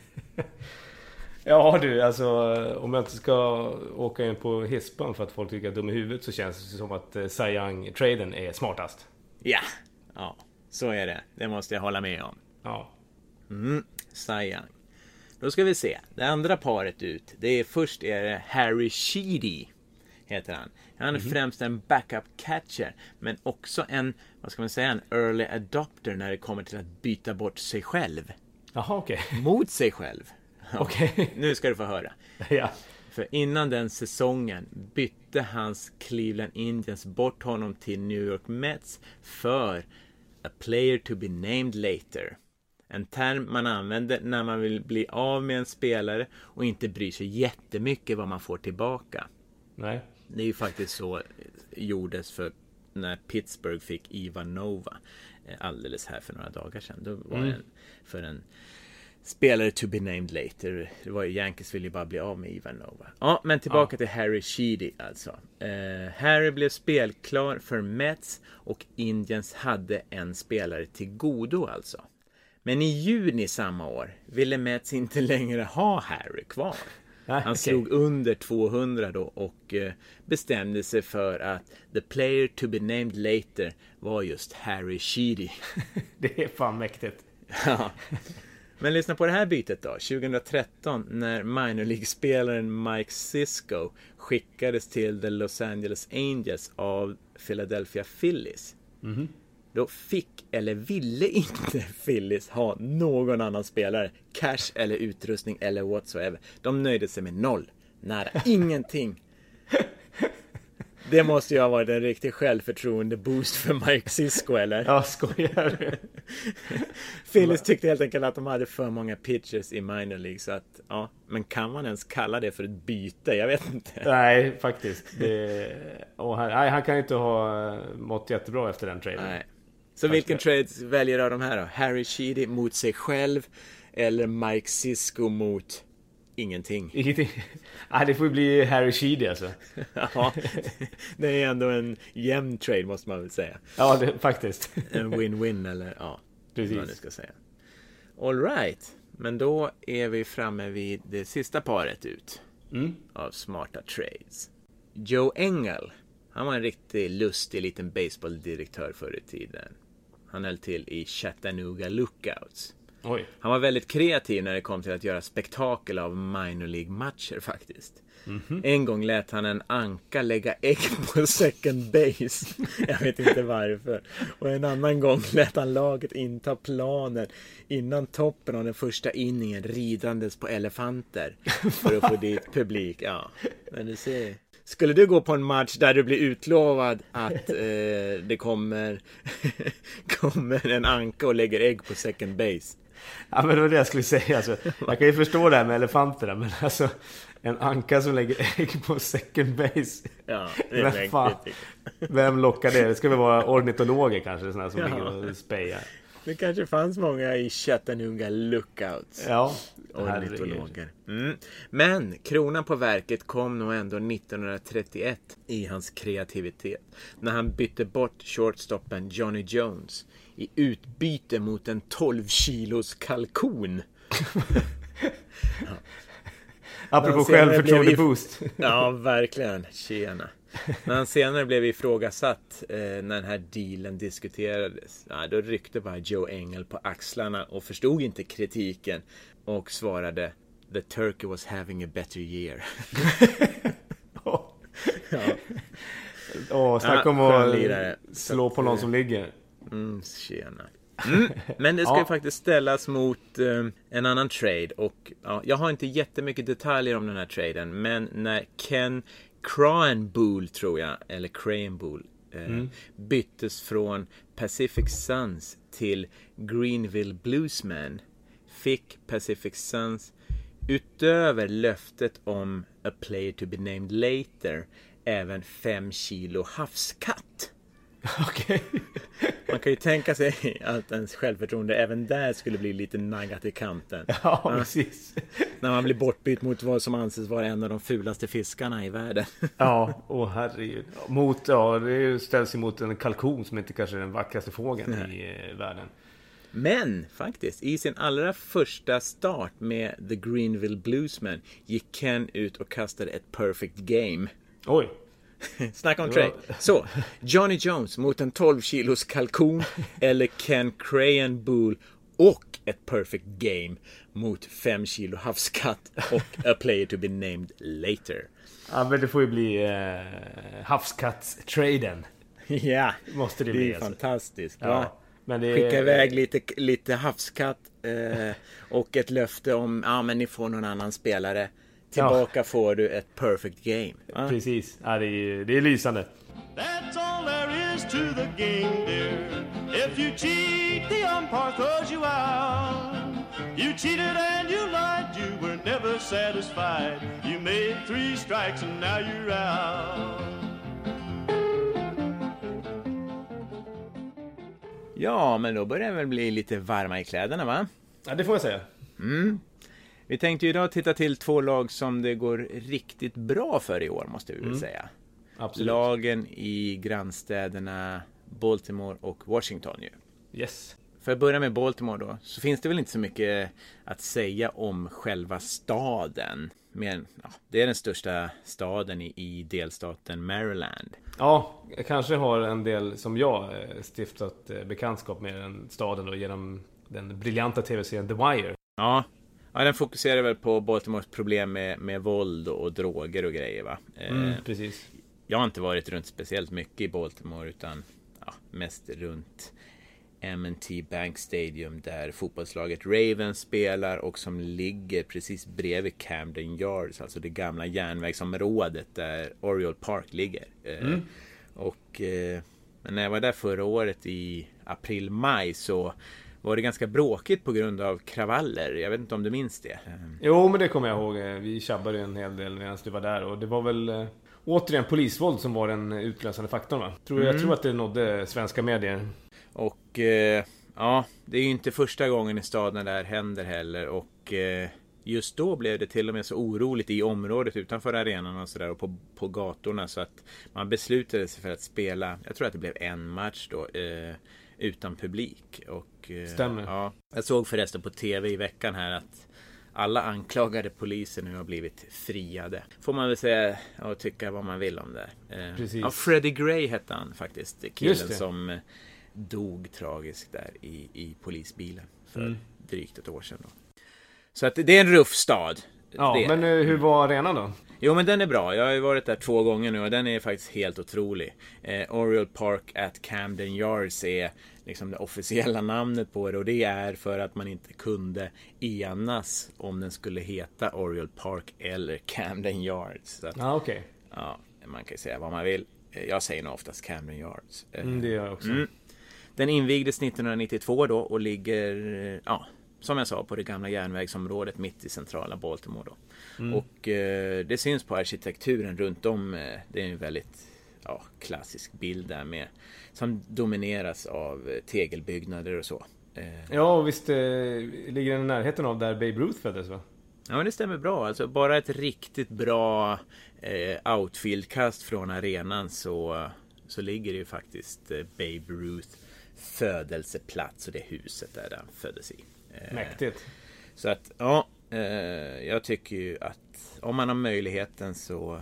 Ja du, alltså om jag inte ska åka in på hispan för att folk tycker att jag är dum i huvudet så känns det som att eh, Cy Young-traden är smartast. Ja, ja, så är det. Det måste jag hålla med om. Ja. Mm, Cy Young. Då ska vi se. Det andra paret ut. Det är först är det Harry Sheedy. Heter han. Han är mm-hmm. främst en backup catcher. Men också en, vad ska man säga, en early adopter när det kommer till att byta bort sig själv. Jaha, okej. Okay. Mot sig själv. Ja, okej. Okay. Nu ska du få höra. Ja. För innan den säsongen bytte hans Cleveland Indians bort honom till New York Mets för a player to be named later. En term man använder när man vill bli av med en spelare och inte bryr sig jättemycket vad man får tillbaka. Nej. Det är ju faktiskt så gjordes för när Pittsburgh fick Ivan Nova alldeles här för några dagar sedan. Då var det mm. för en spelare to be named later. Det var ju Yankees ville ju bara bli av med Ivan Nova. Ja, men tillbaka ja. till Harry Sheedy alltså. Uh, Harry blev spelklar för Mets och Indians hade en spelare till godo alltså. Men i juni samma år ville Mets inte längre ha Harry kvar. Ah, Han okay. slog under tvåhundra då och uh, bestämde sig för att the player to be named later var just Harry Sheedy. Det är fan mäktigt. Ja. Men lyssna på det här bytet då. tjugohundratretton när minor League-spelaren Mike Cisco skickades till the Los Angeles Angels av Philadelphia Phillies. Mhm. Då fick eller ville inte Phillies ha någon annan spelare. Cash eller utrustning eller whatsoever. De nöjde sig med noll. Nära ingenting. Det måste ju ha varit en riktig självförtroende boost för Mike Cisco, eller? Ja, skojar. Phillies tyckte helt enkelt att de hade för många pitchers i minor league. Så att, ja, men kan man ens kalla det för ett byte? Jag vet inte. Nej, faktiskt. Det... Och han, nej, han kan ju inte ha mått jättebra efter den traden. Nej. Så vilken trade väljer av de här då? Harry Sheedy mot sig själv eller Mike Cisco mot ingenting? Ingenting. Nej, det får ju bli Harry Sheedy alltså. Ja, det är ändå en jämn trade måste man väl säga. Ja, det, faktiskt. En win-win eller ja, precis. vad man nu ska säga. All right, men då är vi framme vid det sista paret ut Mm. av smarta trades. Joe Engel, han var en riktigt lustig liten baseballdirektör förr i tiden. Han höll till i Chattanooga Lookouts. Oj. Han var väldigt kreativ när det kom till att göra spektakel av minor League-matcher faktiskt. Mm-hmm. En gång lät han en anka lägga ägg på second base. Jag vet inte varför. Och en annan gång lät han laget inta planen innan toppen av den första inningen ridandes på elefanter för att få dit publik. Ja, men du ser. Skulle du gå på en match där du blir utlovad att eh, det kommer, kommer en anka och lägger ägg på second base? Ja, men det var det jag skulle säga. Alltså, jag kan ju förstå det här med elefanterna, men alltså en anka som lägger ägg på second base. Ja, det är vem, fan, vem lockar det? Det ska väl vara ornitologer kanske, sådana som ja. ligger och spejar. Det kanske fanns många i Chattanooga Lookouts. Ja, ornitologer. Mm. Men kronan på verket kom nog ändå nittonhundratrettioett i hans kreativitet. När han bytte bort shortstoppen Johnny Jones i utbyte mot en tolv kilos kalkon. Ja. Apropå självförtroende boost. Ja, verkligen. Tjena. När han senare blev ifrågasatt eh, när den här dealen diskuterades, ja, då ryckte bara Joe Engel på axlarna och förstod inte kritiken och svarade: "The turkey was having a better year." Åh, ja. oh, snacka om att slå på någon som ligger. Mm, tjena. Mm, men det ska ja. faktiskt ställas mot um, en annan trade. Och ja, jag har inte jättemycket detaljer om den här traden, men när Ken Cranboul, tror jag, eller Cranboul eh, mm. byttes från Pacific Suns till Greenville Bluesmen, fick Pacific Suns utöver löftet om a player to be named later även fem kilo havskatt. Okej. Okay. Man kan ju tänka sig att ens självförtroende även där skulle bli lite naggat i kanten. Ja, ja, precis. När man blir bortbytt mot vad som anses vara en av de fulaste fiskarna i världen. Ja, åh herregud. Mot, ja, det ställs emot en kalkon som inte kanske är den vackraste fågeln Nej. i eh, världen. Men faktiskt, i sin allra första start med The Greenville Bluesmen gick Ken ut och kastade ett perfect game. Oj. Snacka om trade. Så, Johnny Jones mot en tolv kilos kalkon eller Ken Cranboul och ett perfect game mot fem kilo havskatt och a player to be named later. Ja, men det får ju bli eh, havskattstraden. Ja, måste det, det bli. är alltså fantastiskt. Ja, men det... Skicka iväg lite, lite havskatt eh, och ett löfte om ja, men ni får någon annan spelare. Tillbaka ja. får du ett perfect game. Ja? Precis, ja, det, är, det är lysande. That's all there is to the game, dear. If you cheat, the umpire throws you out. You cheated and you lied, you were never satisfied. You made three strikes and now you're out. Ja, men då börjar det väl bli lite varma i kläderna, va? Ja, det får jag säga. Mm. Vi tänkte ju idag titta till två lag som det går riktigt bra för i år, måste vi väl mm. säga. Absolut. Lagen i grannstäderna Baltimore och Washington ju. Yes. För att börja med Baltimore då, så finns det väl inte så mycket att säga om själva staden. Men ja, det är den största staden i, i delstaten Maryland. Ja, jag kanske har en del som jag stiftat bekantskap med den staden då, genom den briljanta tv-serien The Wire. Ja. Ja, den fokuserar väl på Baltimores problem med, med våld och, och droger och grejer, va? Mm, eh, precis. Jag har inte varit runt speciellt mycket i Baltimore, utan ja, mest runt M and T Bank Stadium där fotbollslaget Ravens spelar och som ligger precis bredvid Camden Yards, alltså det gamla järnvägsområdet där Oriole Park ligger. Mm. Eh, och eh, men när jag var där förra året i april-maj så var det ganska bråkigt på grund av kravaller. Jag vet inte om du minns det. Jo, men det kommer jag ihåg. Vi tjabbade en hel del medan du var där. Och det var väl eh, återigen polisvåld som var den utlösande faktorn, va? Tror, mm. Jag tror att det nådde svenska medier. Och eh, ja, det är ju inte första gången i staden där händer heller. Och eh, just då blev det till och med så oroligt i området utanför arenan och sådär och på, på gatorna, så att man beslutade sig för att spela, jag tror att det blev en match då, eh, utan publik. Och, eh, Stämmer. Ja, jag såg förresten på tv i veckan här att alla anklagade poliser nu har blivit friade. Får man väl säga och tycka vad man vill om det. Eh, Precis. Ja, Freddie Gray hette han faktiskt. Killen Just det. som eh, dog tragiskt där i, i polisbilen för mm. drygt ett år sedan då. Så att det är en ruff stad. Ja, det. Men hur var arenan då? Jo, men den är bra. Jag har ju varit där två gånger nu och den är faktiskt helt otrolig. Eh, Oriole Park at Camden Yards är liksom det officiella namnet på det, och det är för att man inte kunde enas om den skulle heta Oriole Park eller Camden Yards. Så att, ah, okej. Okay. Ja, man kan säga vad man vill. Jag säger nog oftast Camden Yards. Eh, mm, det gör jag också. Mm. Den invigdes nittonhundranittiotvå då och ligger, ja, som jag sa, på det gamla järnvägsområdet mitt i centrala Baltimore då. Mm. Och eh, det syns på arkitekturen runt om. Eh, det är en väldigt ja, klassisk bild där med, som domineras av eh, tegelbyggnader och så. Eh, ja, och visst eh, ligger den i närheten av där Babe Ruth föddes, va? Ja, men det stämmer bra. Alltså bara ett riktigt bra eh, outfieldkast från arenan så, så ligger det ju faktiskt eh, Babe Ruth födelseplats och det huset där han föddes i. Eh, Mäktigt. Så att, ja, eh, jag tycker ju att om man har möjligheten så,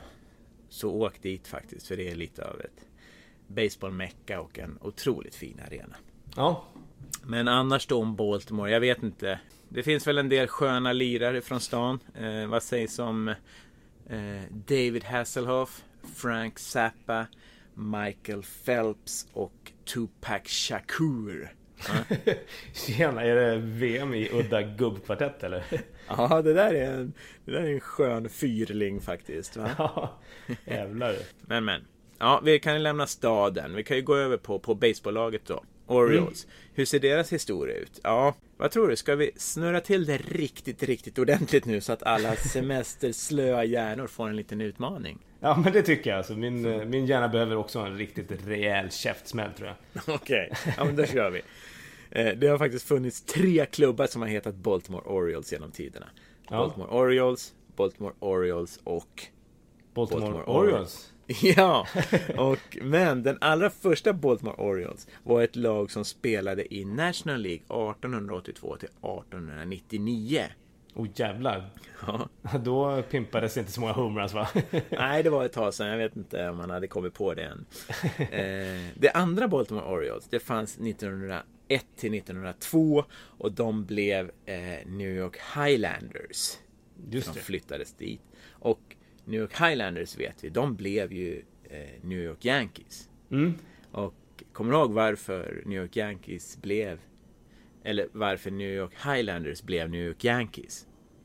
så åk dit faktiskt, för det är lite av ett baseballmecka och en otroligt fin arena. Ja. Men annars då om Baltimore, jag vet inte. Det finns väl en del sköna lirare från stan. Eh, vad sägs om eh, David Hasselhoff, Frank Zappa, Michael Phelps och Tupac Shakur. Ja. Tjena, är det V M i udda gubbkvartett eller? Ja, det där är en, det där är en skön fyrling faktiskt, va? Ja, jävlar. Men men, ja, vi kan ju lämna staden. Vi kan ju gå över på, på baseballlaget då. Orioles. Mm. Hur ser deras historia ut? Ja, vad tror du? Ska vi snurra till det riktigt, riktigt ordentligt nu så att alla semesterslöa hjärnor får en liten utmaning? Ja, men det tycker jag. Alltså, min, så. min hjärna behöver också en riktigt rejäl käftsmäll, tror jag. Okej, okay. Ja, men då kör vi. Det har faktiskt funnits tre klubbar som har hetat Baltimore Orioles genom tiderna. Ja. Baltimore Orioles, Baltimore Orioles och Baltimore, Baltimore Orioles. Orioles. Ja, och, men den allra första Baltimore Orioles var ett lag som spelade i National League arton åttiotvå till arton nittionio. Åh, oh, jävlar. Ja. Då pimpades inte så många homeruns, va? Nej, det var ett tag sedan. Jag vet inte om man hade kommit på det än. eh, det andra Baltimore Orioles, det fanns nittonhundraett till nittonhundratvå och de blev eh, New York Highlanders. Just som det. flyttades dit. Och New York Highlanders vet vi, de blev ju eh, New York Yankees. Mm. Och kommer du ihåg varför New York Yankees blev, eller varför New York Highlanders blev New York Yankees?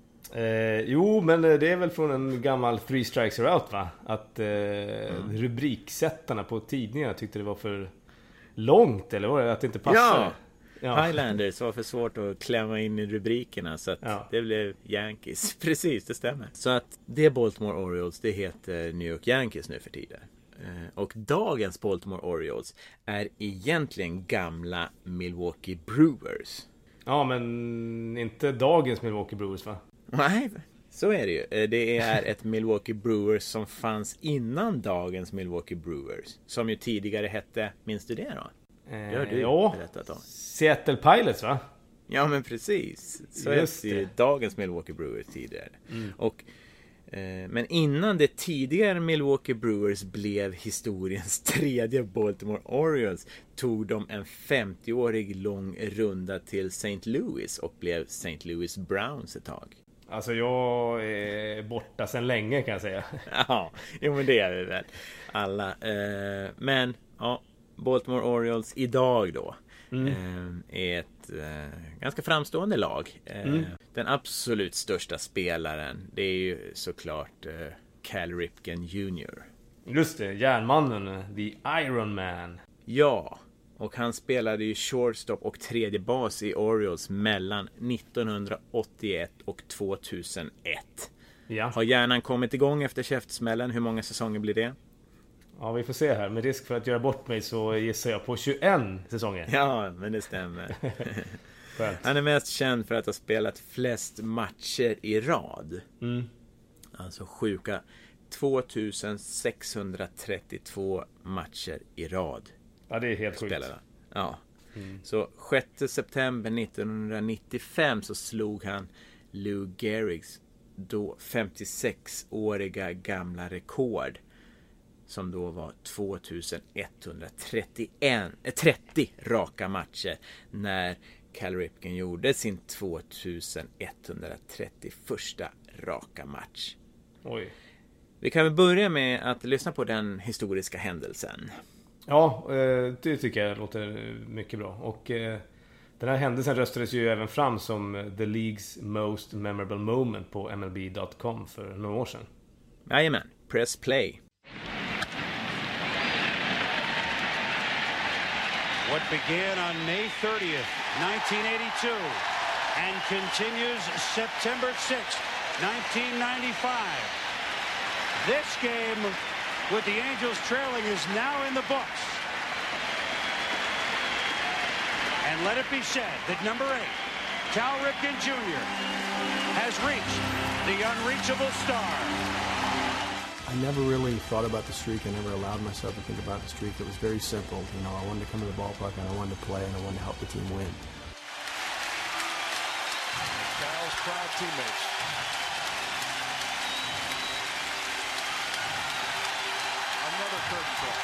Eh, jo, men det är väl från en gammal Three Strikes Are Out, va? Att eh, mm. rubriksättarna på tidningarna tyckte det var för långt, eller var det att det inte passade? Ja. Ja. Highlanders var för svårt att klämma in i rubrikerna, så att ja. det blev Yankees. Precis, det stämmer. Så att det Baltimore Orioles, det heter New York Yankees nu för tiden. Och dagens Baltimore Orioles är egentligen gamla Milwaukee Brewers. Ja, men inte dagens Milwaukee Brewers, va? Nej, så är det ju. Det är ett Milwaukee Brewers som fanns innan dagens Milwaukee Brewers, som ju tidigare hette, minns du det då? Eh, Gör du ja, berättat om? Seattle Pilots, va? Ja, men precis. Så Just är det ju dagens Milwaukee Brewers tidigare. Mm. Och Men innan det tidigare Milwaukee Brewers blev historiens tredje Baltimore Orioles tog de en femtioårig lång runda till Saint Louis och blev Saint Louis Browns ett tag. Alltså jag är borta sedan länge kan jag säga. Ja, jo men det är vi väl alla. Men ja, Baltimore Orioles idag då mm. är ett ganska framstående lag. Mm. Den absolut största spelaren, det är ju såklart Cal Ripken junior Just det, järnmannen, the Iron Man. Ja, och han spelade ju shortstop och tredje bas i Orioles mellan nittonhundraåttioett och tvåtusenett. Ja. Har hjärnan kommit igång efter käftsmällen? Hur många säsonger blir det? Ja, vi får se här. Med risk för att göra bort mig så gissar jag på tjugoett säsonger. Ja, men det stämmer. Han är mest känd för att ha spelat flest matcher i rad. Mm. Alltså sjuka tvåtusensexhundratrettiotvå matcher i rad. Ja, det är helt sjukt. Ja. Mm. Så sjätte september nittonhundranittiofem så slog han Lou Gehrigs då femtiosexåriga gamla rekord, som då var tvåtusenetthundratrettio raka matcher, när Cal Ripken gjorde sin tvåtusenetthundratrettioförsta raka match. Oj. Vi kan väl börja med att lyssna på den historiska händelsen. Ja, det tycker jag låter mycket bra. Och den här händelsen röstades ju även fram som The League's Most Memorable Moment på M L B dot com för några år sedan. Jajamän, press play. What began on May thirtieth, nineteen eighty-two, and continues September sixth, nineteen ninety-five. This game, with the Angels trailing, is now in the books. And let it be said that number eight, Cal Ripken Junior, has reached the unreachable star. I never really thought about the streak. I never allowed myself to think about the streak. It was very simple. You know, I wanted to come to the ballpark and I wanted to play and I wanted to help the team win. Cal's proud teammates. Another third strike.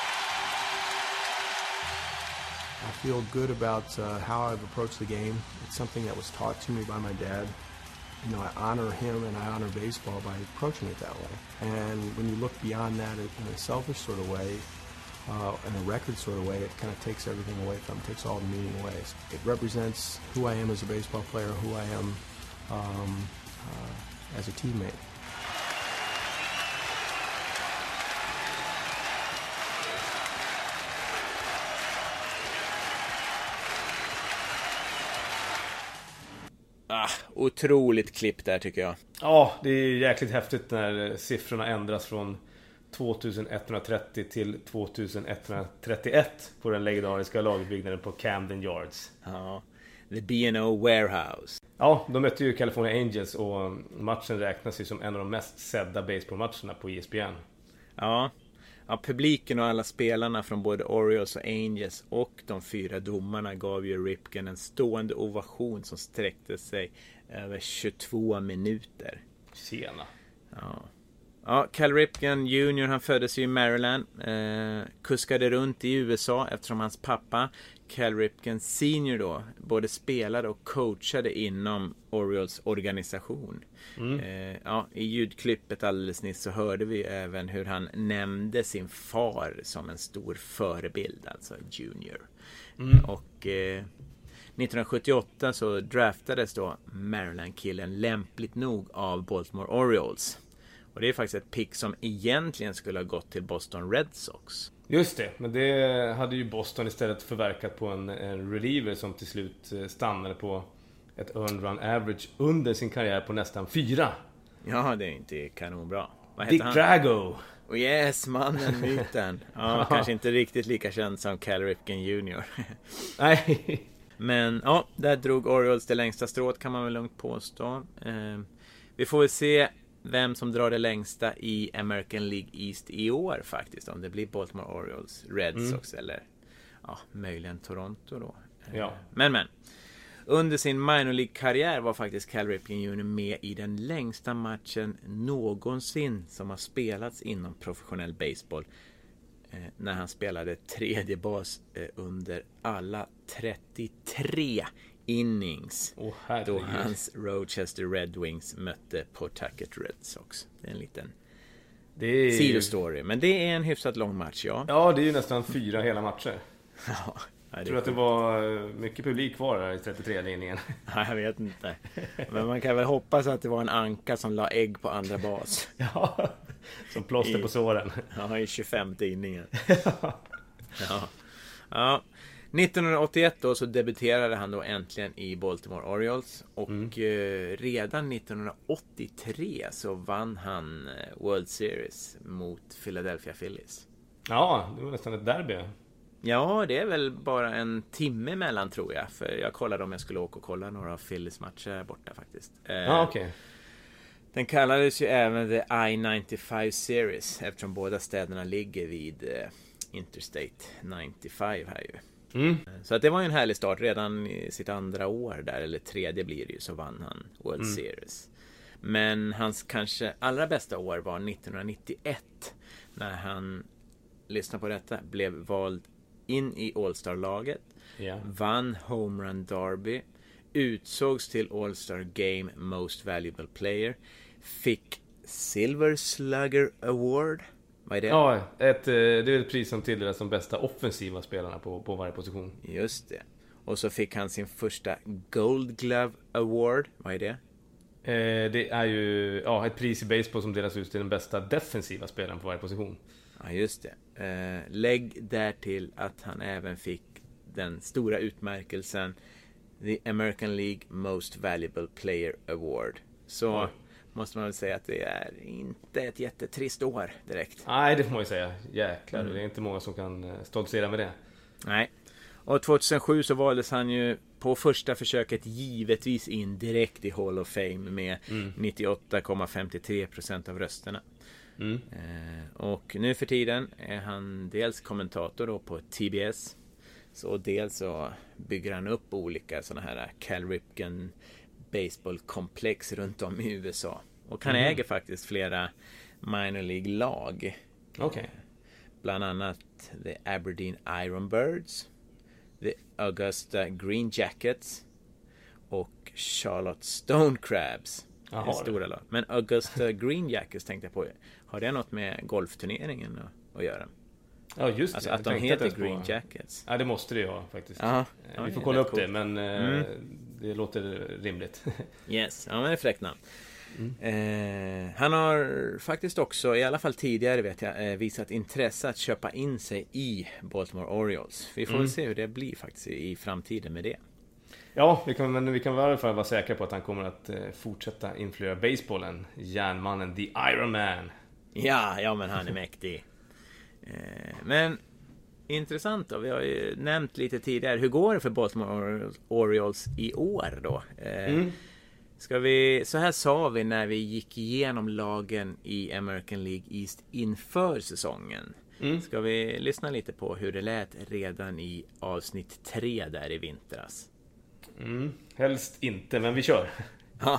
I feel good about uh, how I've approached the game. It's something that was taught to me by my dad. You know, I honor him and I honor baseball by approaching it that way. And when you look beyond that in a selfish sort of way, uh, in a record sort of way, it kind of takes everything away from it, takes all the meaning away. It represents who I am as a baseball player, who I am um, uh, as a teammate. Ah, otroligt klipp där tycker jag. Ja, det är jäkligt häftigt när siffrorna ändras från tvåtusenetthundratrettio till tvåtusenetthundratrettioett på den legendariska lagbyggnaden på Camden Yards. Ja, the B and O Warehouse. Ja, de mötte ju California Angels och matchen räknas ju som en av de mest sedda baseballmatcherna på E S P N. Ja. Ja, publiken och alla spelarna från både Orioles och Angels och de fyra domarna gav ju Ripken en stående ovation som sträckte sig över tjugotvå minuter. Tjena. Ja. Ja, Cal Ripken junior, han föddes ju i Maryland, eh, kuskade runt i U S A eftersom hans pappa Cal Ripken senior då både spelade och coachade inom Orioles organisation. Mm. Eh, ja, i ljudklippet alldeles nyss så hörde vi även hur han nämnde sin far som en stor förebild, alltså junior. Mm. Och eh, nittonhundrasjuttioåtta så draftades då Maryland-killen lämpligt nog av Baltimore Orioles. Och det är faktiskt ett pick som egentligen skulle ha gått till Boston Red Sox. Just det, men det hade ju Boston istället förverkat på en, en reliever som till slut stannade på ett earned run average under sin karriär på nästan fyra. Ja, det är inte kanonbra. Vad heter Dick han? Drago. Oh yes, mannen, myten. Ja, kanske inte riktigt lika känd som Cal Ripken junior Nej. Men ja, där drog Orioles det längsta strået, kan man väl lugnt påstå. Eh, vi får väl se vem som drar det längsta i American League East i år faktiskt. Om det blir Baltimore Orioles, Red Sox mm. eller ja, möjligen Toronto då. Ja. Men men. Under sin minor League-karriär var faktiskt Cal Ripken junior med i den längsta matchen någonsin som har spelats inom professionell baseball. Eh, när han spelade tredje bas eh, under alla trettiotre innings. Oh, då hans Rochester Red Wings mötte Pawtucket Red Sox. Det är en liten det är... sidostory. Men det är en hyfsat lång match, ja. Ja, det är ju nästan fyra hela matcher. Ja. Jag tror att det var mycket publik kvar där i trettiotre linjen. Nej, jag vet inte. Men man kan väl hoppas att det var en anka som la ägg på andra bas. Ja, som plåster I, på såren. Ja, i tjugofemte inningen. Ja. Ja. nittonhundraåttioett då så debuterade han då äntligen i Baltimore Orioles. Och mm. eh, redan nittonhundraåttiotre så vann han World Series mot Philadelphia Phillies. Ja, det var nästan ett derby. Ja, det är väl bara en timme mellan, tror jag. För jag kollade om jag skulle åka och kolla några av Phillies matcher borta faktiskt. Ja, okej. Okay. Den kallades ju även The I nittiofem Series eftersom båda städerna ligger vid eh, Interstate nittiofem här ju. Mm. Så att det var ju en härlig start. Redan i sitt andra år där, eller tredje blir det ju, så vann han World mm. Series. Men hans kanske allra bästa år var nittonhundranittioett när han, lyssna på detta, blev vald in i All-Star-laget, yeah. vann Home Run Derby, utsågs till All-Star Game Most Valuable Player, fick Silver Slugger Award. Vad är det? Ja, ett, det är ett pris som tilldelas som bästa offensiva spelarna på, på varje position. Just det. Och så fick han sin första Gold Glove Award. Vad är det? Eh, det är ju ja, ett pris i baseball som delas ut till den bästa defensiva spelaren på varje position. Ja, just det. Eh, lägg där till att han även fick den stora utmärkelsen The American League Most Valuable Player Award. Så mm. måste man väl säga att det är inte ett jättetrist år direkt. Nej, det får man ju säga. Jäklar, mm. det är inte många som kan stoltsera med det. Nej. Och tjugohundrasju så valdes han ju på första försöket givetvis in direkt i Hall of Fame med mm. nittioåtta komma femtiotre procent av rösterna. Mm. Eh, och nu för tiden är han dels kommentator då på T B S, så dels så bygger han upp olika sådana här Cal Ripken baseballkomplex runt om i U S A. Och han mm. äger faktiskt flera minor League-lag. Okay. Eh, bland annat The Aberdeen Ironbirds, The Augusta Green Jackets och Charlotte Stone Crabs. Jaha, stora lag. Men Augusta Green Jackets tänkte jag på. Har det något med golfturneringen att, att göra? Ja, just alltså det. att de heter att Green på... Jackets. Ja, det måste det ju ha faktiskt. Aha. Ja, vi ja, får kolla upp cool. det, men mm. det låter rimligt. Yes, ja men det är fräckt namn. Mm. Eh, han har faktiskt också, i alla fall tidigare vet jag, eh, visat intresse att köpa in sig i Baltimore Orioles. Vi får mm. väl se hur det blir faktiskt i, i framtiden med det. Ja, vi kan, men vi kan i alla fall vara säkra på att han kommer att eh, fortsätta influera baseballen. Järnmannen, the Iron Man. Ja, ja men han är mäktig. eh, men intressant då, vi har ju nämnt lite tidigare. Hur går det för Baltimore Orioles i år då? Eh, mm. Ska vi, så här sa vi när vi gick igenom lagen i American League East inför säsongen. Mm. Ska vi lyssna lite på hur det lät redan i avsnitt tre där i vintras? Mm. Helst inte, men vi kör. Ja.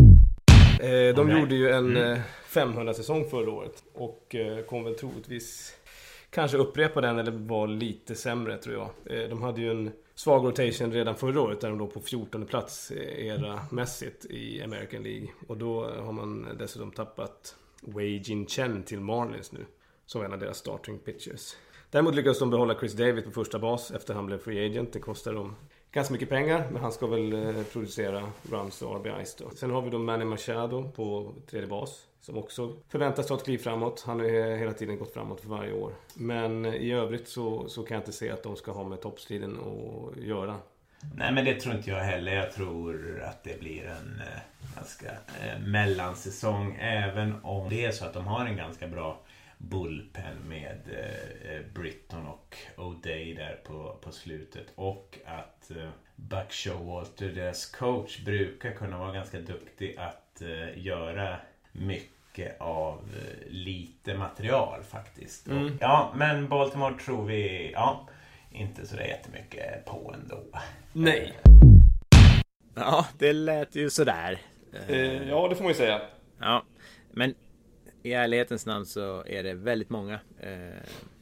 Eh, de okay. gjorde ju en mm. femhundra-säsong förra året och eh, kom väl troligtvis kanske upprepa den eller var lite sämre, tror jag. Eh, de hade ju en svag rotation redan förra året där de låg på fjortonde plats era mässigt i American League. Och då har man dessutom tappat Wei Jin Chen till Marlins nu som en av deras starting pitchers. Däremot lyckades de behålla Chris David på första bas efter han blev free agent. Det kostar dem ganska mycket pengar, men han ska väl eh, producera runs och R B Is då. Sen har vi då Manny Machado på tredje bas som också förväntas ta ett kliv framåt. Han har hela tiden gått framåt för varje år. Men i övrigt så, så kan jag inte se att de ska ha med toppstriden att göra. Nej, men det tror inte jag heller. Jag tror att det blir en eh, ganska eh, mellansäsong, även om det är så att de har en ganska bra bullpen med eh, Britton och O'Day där på, på slutet, och att eh, Buck Showalter, deras coach, brukar kunna vara ganska duktig att eh, göra mycket av eh, lite material faktiskt. Mm. Och, ja, men Baltimore tror vi ja, inte så det är jättemycket på ändå. Nej. Ja, det lät ju sådär. Eh, ja, det får man ju säga. Ja, men i ärlighetens namn så är det väldigt många eh,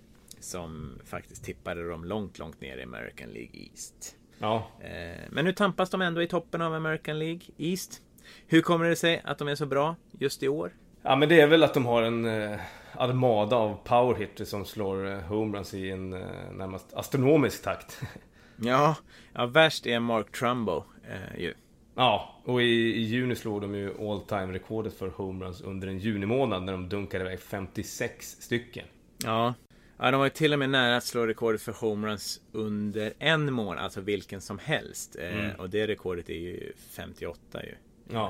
som faktiskt tippade dem långt, långt ner i American League East. Ja. Eh, men nu tampas de ändå i toppen av American League East. Hur kommer det sig att de är så bra just i år? Ja, men det är väl att de har en eh, armada av powerhitters som slår eh, homeruns i en eh, närmast astronomisk takt. Ja, ja, värst är Mark Trumbo eh, ju. Ja, och i, i juni slog de ju all time rekordet för homeruns under en junimånad när de dunkade iväg femtiosex stycken. Ja. Ja, de var ju till och med nära att slå rekordet för homeruns under en månad, alltså vilken som helst. Mm. Eh, och det rekordet är ju femtioåtta ju. Ja.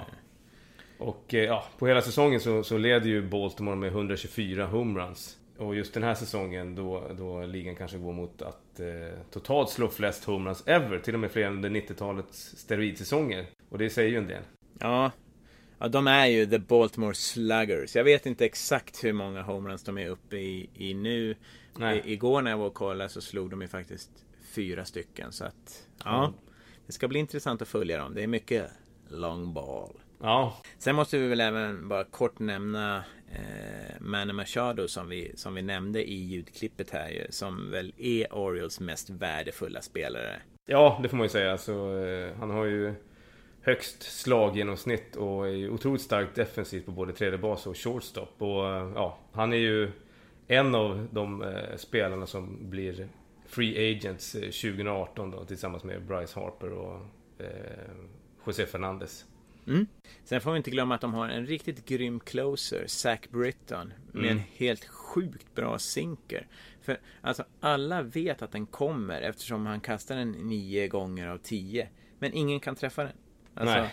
Och eh, ja, på hela säsongen så, så leder ju Baltimore med hundratjugofyra homeruns. Och just den här säsongen då, då ligan kanske går mot att eh, totalt slå flest homeruns ever. Till och med fler under nittiotalets steroidsäsonger. Och det säger ju en del. Ja. Ja, de är ju the Baltimore Sluggers. Jag vet inte exakt hur många homeruns de är uppe i, i nu. I, igår när jag var och kollade så slog de ju faktiskt fyra stycken. Så att, ja, mm. det ska bli intressant att följa dem. Det är mycket long ball. Ja. Sen måste vi väl även bara kort nämna eh, Manny Machado som vi, som vi nämnde i ljudklippet här ju, som väl är Orioles mest värdefulla spelare. Ja, det får man ju säga. Så, eh, han har ju högst slaggenomsnitt och är otroligt starkt defensivt på både tredje bas och shortstop. Och ja, han är ju en av de eh, spelarna som blir free agents eh, tjugo arton då, tillsammans med Bryce Harper och eh, José Fernandez. Mm. Sen får vi inte glömma att de har en riktigt grym closer, Zach Britton, med mm. en helt sjukt bra sinker. För alltså alla vet att den kommer eftersom han kastar den nio gånger av tio, men ingen kan träffa den. Alltså,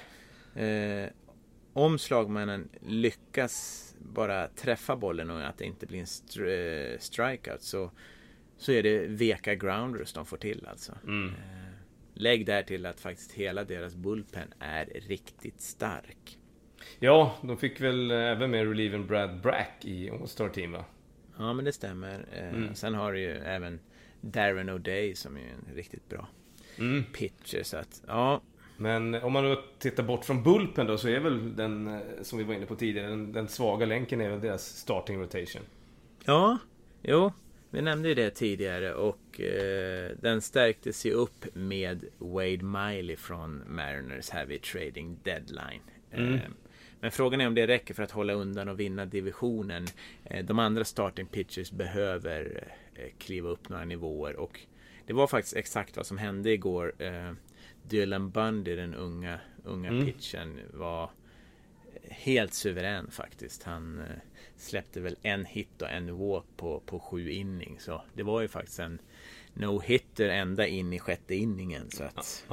eh, om slagmannen lyckas bara träffa bollen och att det inte blir en stri- strikeout så, så är det veka grounders de får till alltså. Mm. Eh, lägg där till att faktiskt hela deras bullpen är riktigt stark. Ja, de fick väl även med relieven Brad Brack i All-Star Team, va? Ja, men det stämmer. Eh, mm. Sen har du ju även Darren O'Day som är en riktigt bra mm. pitcher. Så att, ja. Men om man då tittar bort från bullpen då, så är väl den, som vi var inne på tidigare, den, den svaga länken är väl deras starting rotation. Ja, jo. Vi nämnde ju det tidigare och eh, den stärktes ju upp med Wade Miley från Mariners här vid trading deadline. Mm. Eh, men frågan är om det räcker för att hålla undan och vinna divisionen. Eh, de andra starting pitchers behöver eh, kliva upp några nivåer och det var faktiskt exakt vad som hände igår. Eh, Dylan Bundy, den unga, unga mm. pitchen, var helt suverän faktiskt. Han eh, släppte väl en hit och en walk på, på sju inning. Så det var ju faktiskt en no-hitter ända in i sjätte inningen. Så att,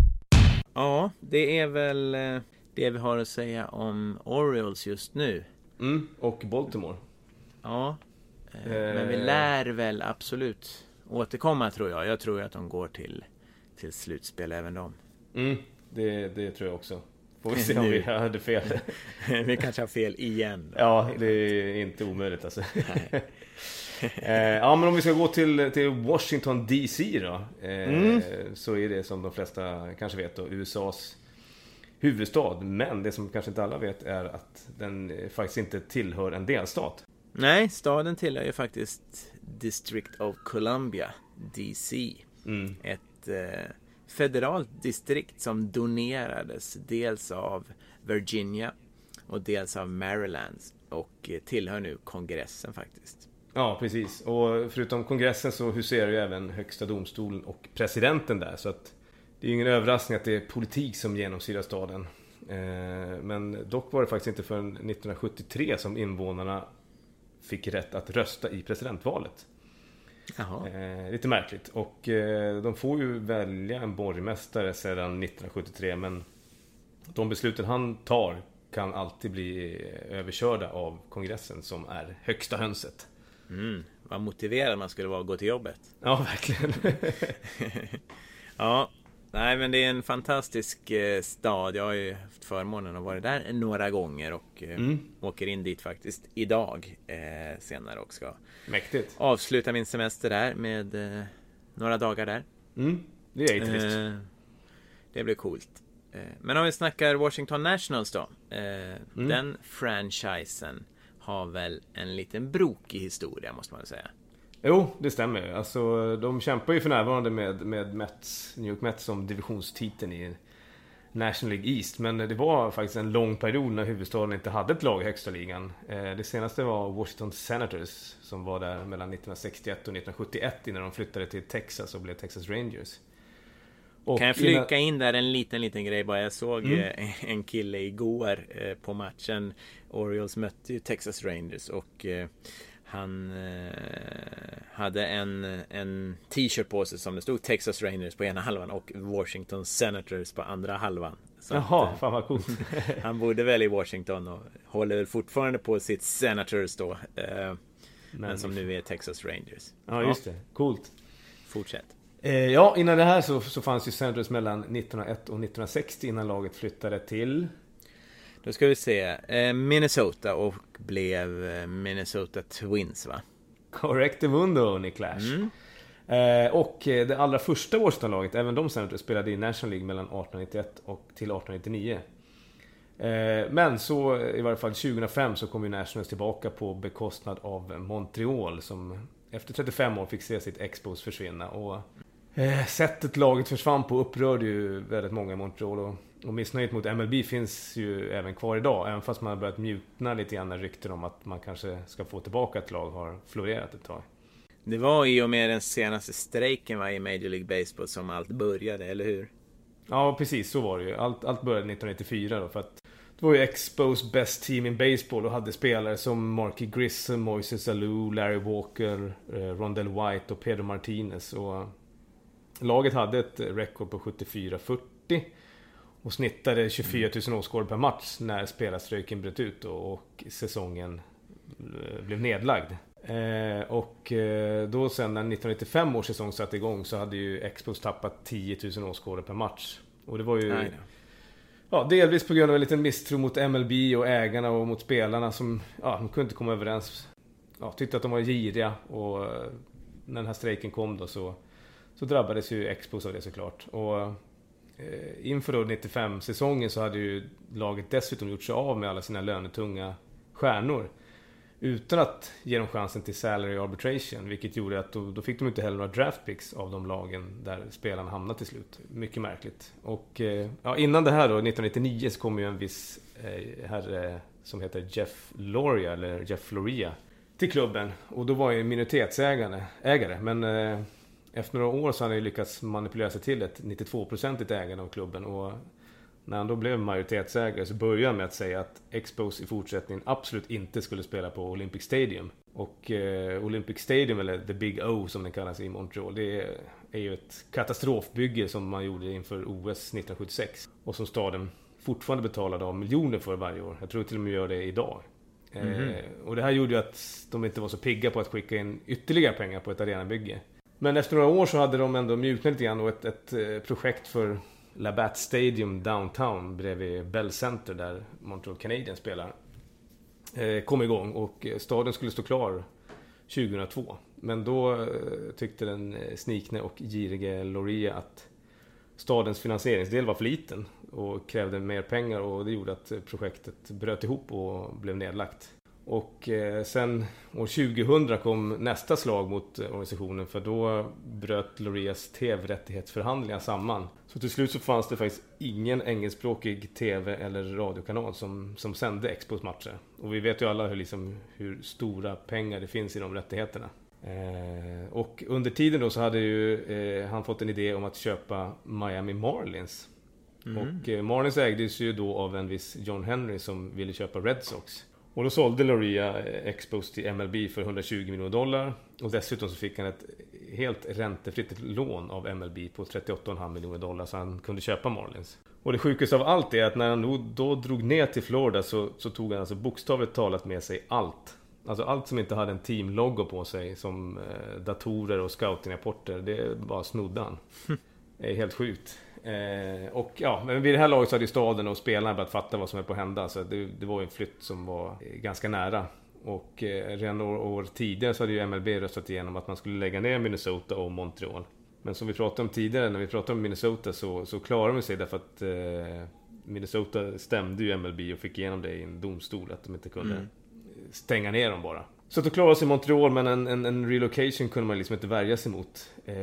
ja, det är väl eh, det vi har att säga om Orioles just nu. Mm, och Baltimore. Ja, eh, eh. men vi lär väl absolut återkomma, tror jag. Jag tror att de går till, till slutspel även de. Mm, det, det tror jag också. Får vi se om vi hade fel. Vi kanske har fel igen då. Ja, det är inte omöjligt alltså. eh, ja, men om vi ska gå till, till Washington D C då, eh, mm. så är det som de flesta kanske vet då, U S A:s huvudstad. Men det som kanske inte alla vet är att den faktiskt inte tillhör en delstat. Nej, staden tillhör ju faktiskt District of Columbia, D C. Mm. Ett eh, federalt distrikt som donerades dels av Virginia och dels av Maryland och tillhör nu kongressen faktiskt. Ja, precis. Och förutom kongressen så huserar ju även högsta domstolen och presidenten där, så att det är ingen överraskning att det är politik som genomsyrar staden. Men dock var det faktiskt inte förrän nittonhundrasjuttiotre som invånarna fick rätt att rösta i presidentvalet. Eh, lite märkligt. Och eh, de får ju välja en borgmästare sedan nittonhundrasjuttiotre, men de besluten han tar kan alltid bli överkörda av kongressen som är högsta hönset. Mm, vad motiverad man skulle vara att gå till jobbet. Ja, verkligen. Ja, nej, men det är en fantastisk eh, stad. Jag har ju haft förmånen att vara där några gånger och eh, mm. åker in dit faktiskt idag eh, senare och ska Mäktigt. avsluta min semester där med eh, några dagar där. Mm. Det är trist. Eh, det blir coolt. Eh, men om vi snackar Washington Nationals då. Eh, Mm. Den franchisen har väl en liten brokig historia, måste man säga. Jo, det stämmer. Alltså, de kämpar ju för närvarande med, med Mets, New York Mets som divisionstiteln i National League East. Men det var faktiskt en lång period när huvudstaden inte hade ett lag i högsta ligan. Det senaste var Washington Senators som var där mellan nittonhundrasextioett och nittonhundrasjuttioett innan de flyttade till Texas och blev Texas Rangers. Och kan jag flika in där en liten, liten grej bara. Jag såg Mm. eh, en kille igår eh, på matchen. Orioles mötte ju Texas Rangers och eh, han eh, hade en, en t-shirt på sig som det stod Texas Rangers på ena halvan och Washington Senators på andra halvan. Så Jaha, att, fan vad coolt. han bodde väl i Washington och håller väl fortfarande på sitt Senators då. Eh, men, men som nu är Texas Rangers. Ja, just det. Coolt. Fortsätt. Eh, ja, innan det här så, så fanns ju Senators mellan nittonhundraett och nittonhundrasextio innan laget flyttade till... Då ska vi se. Eh, Minnesota och blev eh, Minnesota Twins, va? Correct the mundo, Niklas. Mm. Eh, och eh, det allra första Washington-laget, även de Senators, spelade i National League mellan arton nittioett och till arton nittionio. Eh, men så i varje fall tjugohundrafem så kom ju Nationals tillbaka på bekostnad av Montreal som efter trettiofem år fick se sitt Expos försvinna. Och eh, sättet laget försvann på upprörde ju väldigt många i Montreal. Och, och missnöjet mot M L B finns ju även kvar idag. Även fast man har börjat mjukna lite grann när rykten om att man kanske ska få tillbaka ett lag har florerat ett tag. Det var i och med den senaste strejken, va, i Major League Baseball som allt började, eller hur? Ja, precis så var det ju. Allt, allt började nittonhundranittiofyra då, för att det var ju Expos best team in baseball och hade spelare som Marky Grissom, Moises Alou, Larry Walker, eh, Rondell White och Pedro Martinez. Och laget hade ett rekord på sjuttiofyra fyrtio och snittade tjugofyra tusen åskådare per match när spelarstrejken bröt ut och, och säsongen eh, blev nedlagd. Eh, och eh, då sen när nittonhundranittiofem års säsong satt igång så hade ju Expos tappat tio tusen åskådare per match. Och det var ju... Nej, Ja, delvis på grund av en liten misstro mot M L B och ägarna och mot spelarna som, ja, de kunde inte komma överens. Ja, tyckte att de var giriga och när den här strejken kom då så, så drabbades ju Expos av det såklart. Och eh, inför då nittiofem-säsongen så hade ju laget dessutom gjort sig av med alla sina lönetunga stjärnor utan att ge dem chansen till salary arbitration, vilket gjorde att då, då fick de inte heller några draft picks av de lagen där spelarna hamnade till slut. Mycket märkligt. Och eh, ja, innan det här då, nittonhundranittionio, så kom ju en viss eh, herre som heter Jeff Loria, eller Jeff Loria, till klubben. Och då var ju minoritetsägare, ägare, men eh, efter några år så hade han ju lyckats manipulera sig till ett nittiotvå-procentigt ägande av klubben. Och när han då blev majoritetsägare så började han med att säga att Expos i fortsättningen absolut inte skulle spela på Olympic Stadium. Och eh, Olympic Stadium, eller The Big O som den kallas i Montreal, det är, är ju ett katastrofbygge som man gjorde inför O S nittonhundrasjuttiosex. Och som staden fortfarande betalade av miljoner för varje år. Jag tror till och med gör det idag. Mm-hmm. Eh, och det här gjorde ju att de inte var så pigga på att skicka in ytterligare pengar på ett arenabygge. Men efter några år så hade de ändå mjuknat lite grann och ett, ett, ett projekt för Labatt Stadium downtown bredvid Bell Center där Montreal Canadiens spelar eh, kom igång och staden skulle stå klar tjugohundratvå. Men då eh, tyckte den snikne och girige Loria att stadens finansieringsdel var för liten och krävde mer pengar, och det gjorde att projektet bröt ihop och blev nedlagt. Och eh, sen år tjugohundra kom nästa slag mot organisationen, för då bröt Lorias tv-rättighetsförhandlingar samman. Så till slut så fanns det faktiskt ingen engelskspråkig tv- eller radiokanal som, som sände Expos matcher. Och vi vet ju alla hur, liksom, hur stora pengar det finns i de rättigheterna. Eh, och under tiden då så hade ju eh, han fått en idé om att köpa Miami Marlins. Mm. Och eh, Marlins ägdes ju då av en viss John Henry som ville köpa Red Sox. Och då sålde Loria Expos till M L B för hundratjugo miljoner dollar. Och dessutom så fick han ett helt räntefritt lån av M L B på trettioåtta komma fem miljoner dollar, så han kunde köpa Marlins. Och det sjukaste av allt är att när han då, då drog ner till Florida så, så tog han alltså bokstavligt talat med sig allt. Alltså allt som inte hade en teamlogo på sig, som eh, datorer och scoutingrapporter, det bara snodde han. Det är helt sjukt. Eh, och ja, men vid det här laget så hade ju staden och spelarna börjat fatta vad som är på att hända. Så det, det var ju en flytt som var eh, ganska nära. Och eh, redan år, år tidigare så hade ju M L B röstat igenom att man skulle lägga ner Minnesota och Montreal. Men som vi pratade om tidigare, när vi pratade om Minnesota, så, så klarar de sig därför att eh, Minnesota stämde ju M L B och fick igenom det i en domstol, att de inte kunde mm. stänga ner dem bara. Så att de klarade sig i Montreal, men en, en, en relocation kunde man liksom inte värja sig mot. Eh,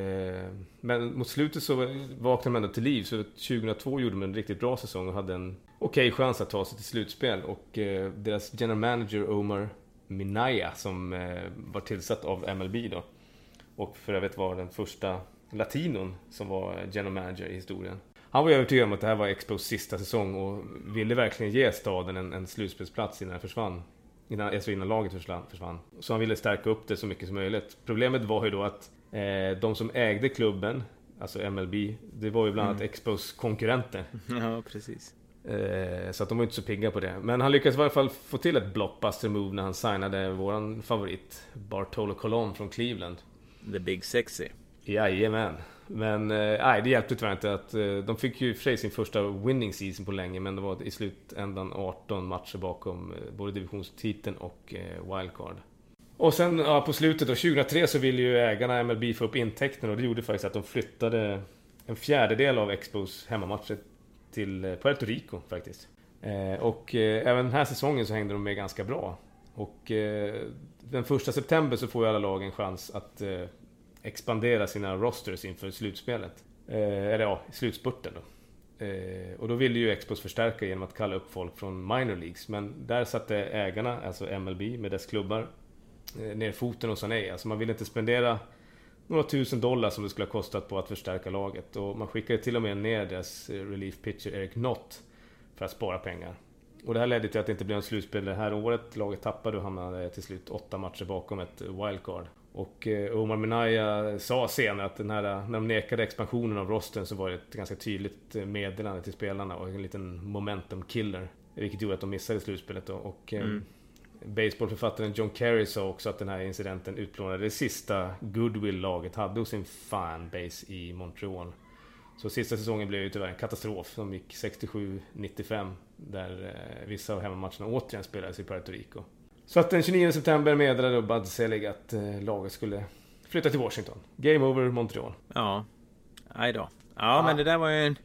men mot slutet så vaknade man ändå till liv, så tjugohundratvå gjorde de en riktigt bra säsong och hade en okej okay chans att ta sig till slutspel. Och eh, deras general manager Omar Minaya, som eh, var tillsatt av M L B då, och för övrigt var den första latinon som var general manager i historien. Han var övertygad om att det här var Expos sista säsong och ville verkligen ge staden en, en slutspelsplats innan det försvann. Innan, alltså innan laget försvann. Så han ville stärka upp det så mycket som möjligt. Problemet var ju då att eh, de som ägde klubben, alltså M L B, det var ju bland annat mm. Expos konkurrenter. Ja, precis. Eh, så att de var inte så pigga på det. Men han lyckades i alla fall få till ett blockbuster move när han signade våran favorit Bartolo Colon från Cleveland. The Big Sexy. Jajamän. Men eh, nej, det hjälpte tyvärr inte att eh, de fick ju för sig sin första winning season på länge, men det var i slutändan arton matcher bakom eh, både divisionstiteln och eh, wildcard. Och sen ja, på slutet då, tjugohundratre, så ville ju ägarna M L B få upp intäkterna, och det gjorde faktiskt att de flyttade en fjärdedel av Expos hemmamatcher till eh, Puerto Rico faktiskt. Eh, och eh, även den här säsongen så hängde de med ganska bra. Och eh, den första september så får ju alla lag en chans att eh, expandera sina rosters inför slutspelet. Eh, eller ja, slutspurten då. Eh, och då ville ju Expos förstärka genom att kalla upp folk från minor leagues. Men där satte ägarna, alltså M L B med dess klubbar, eh, ner foten och sa nej. Alltså man ville inte spendera några tusen dollar som det skulle ha kostat på att förstärka laget. Och man skickade till och med ner deras relief pitcher Eric Nott för att spara pengar. Och det här ledde till att det inte blev en slutspel det här året. Laget tappade och hamnade till slut åtta matcher bakom ett wildcard. Och eh, Omar Minaya sa senare att den här, när de nekade expansionen av rosten, så var det ett ganska tydligt meddelande till spelarna och en liten momentum killer, vilket gjorde att de missade slutspelet då. Och eh, mm. baseballförfattaren John Kerry sa också att den här incidenten utplånade det sista goodwill-laget hade hos sin fanbase i Montreal. Så sista säsongen blev ju tyvärr en katastrof. De gick sextiosju nittiofem, där eh, vissa av hemmamatcherna återigen spelades i Puerto Rico. Så att den tjugonionde september meddelade Bud Selig att eh, laget skulle flytta till Washington. Game over Montreal. Ja, aj då. Ja, ja, men det där var ju en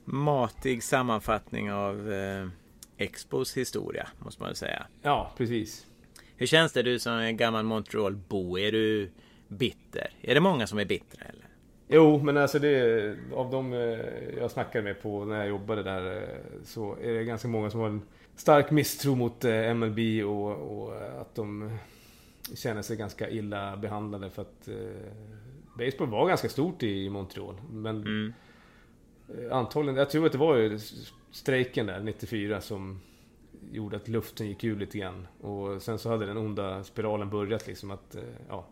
matig sammanfattning av eh, Expos historia, måste man säga. Ja, precis. Hur känns det, du som är gammal Montreal-bo? Är du bitter? Är det många som är bittra, eller? Jo, men alltså det, av de jag snackade med på när jag jobbade där, så är det ganska många som har en stark misstro mot M L B och, och att de känner sig ganska illa behandlade, för att eh, baseball var ganska stort i Montreal. Men mm. antagligen, jag tror att det var ju strejken där nittiofyra som gjorde att luften gick ur lite grann. Och sen så hade den onda spiralen börjat liksom att, ja,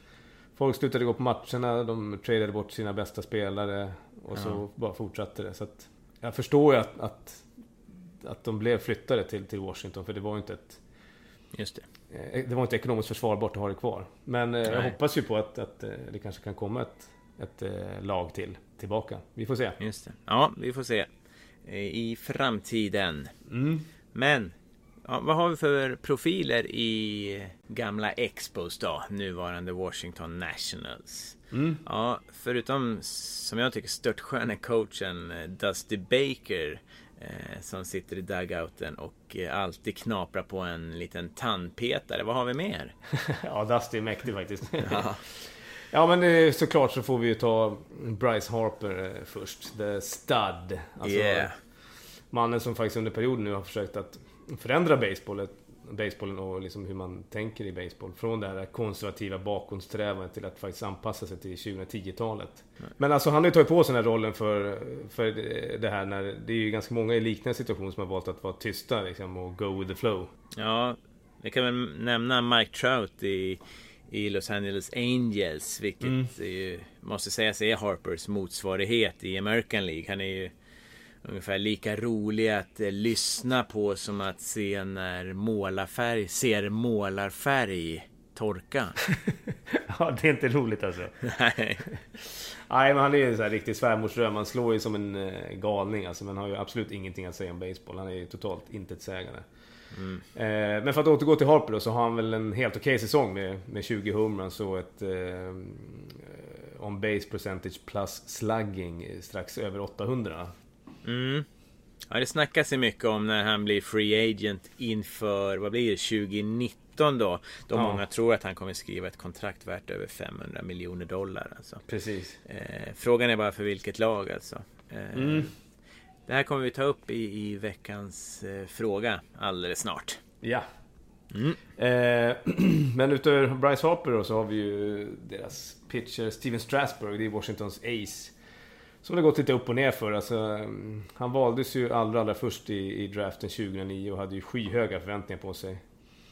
folk slutade gå på matcherna, de tradade bort sina bästa spelare och ja. så bara fortsatte det. Så att jag förstår ju att, att, att de blev flyttade till, till Washington, för det var ju inte ett Just det. Det var inte ekonomiskt försvarbart att ha det kvar. Men Nej. jag hoppas ju på att, att det kanske kan komma ett, ett lag till tillbaka. Vi får se. Just det. Ja, vi får se i framtiden. Mm. Men ja, vad har vi för profiler i gamla Expos då, nuvarande Washington Nationals? Mm. Ja, förutom, som jag tycker, störtsköna coachen Dusty Baker, eh, som sitter i dugouten och eh, alltid knaprar på en liten tandpetare. Vad har vi mer? Ja, Dusty är mäktig faktiskt. Ja. Ja, men eh, såklart så får vi ju ta Bryce Harper eh, först. The stud. Alltså, yeah. mannen som faktiskt under perioden nu har försökt att förändra baseballen, baseballen och liksom hur man tänker i baseball. Från det här konservativa bakåtsträvandet till att faktiskt anpassa sig till tjugohundratio-talet. Nej. Men alltså han har ju tagit på sig den här rollen för, för det här när det är ju ganska många i liknande situationer som har valt att vara tysta liksom, och go with the flow. Ja, jag kan väl nämna Mike Trout i, i Los Angeles Angels, vilket mm. är ju, måste sägas är Harpers motsvarighet i American League. Han är ju ungefär lika rolig att eh, lyssna på som att se när målarfärg ser målarfärg torka. Ja, det är inte roligt alltså. Nej. Nej, men han är ju så här riktigt svärmorsdröm. Man slår ju som en eh, galning alltså, men har ju absolut ingenting att säga om baseball. Han är ju totalt intetsägande. Mm. Eh, men för att återgå till Harper då, så har han väl en helt okej säsong med, med tjugo homeruns och ett eh, on base percentage plus slugging strax över åttahundra. Mm. Ja, det snackas ju mycket om när han blir free agent inför, vad blir det, tjugonitton då. Då ja. Många tror att han kommer skriva ett kontrakt värt över femhundra miljoner dollar. Alltså. Precis. Eh, frågan är bara för vilket lag alltså. Eh, mm. Det här kommer vi ta upp i, i veckans eh, fråga alldeles snart. Ja. Mm. Eh, men utöver Bryce Harper då, så har vi ju deras pitcher Steven Strasburg, det är Washingtons ace, som det gått lite upp och ner för. Alltså, han valdes ju allra, allra först i, i draften tjugohundranio och hade ju skyhöga förväntningar på sig.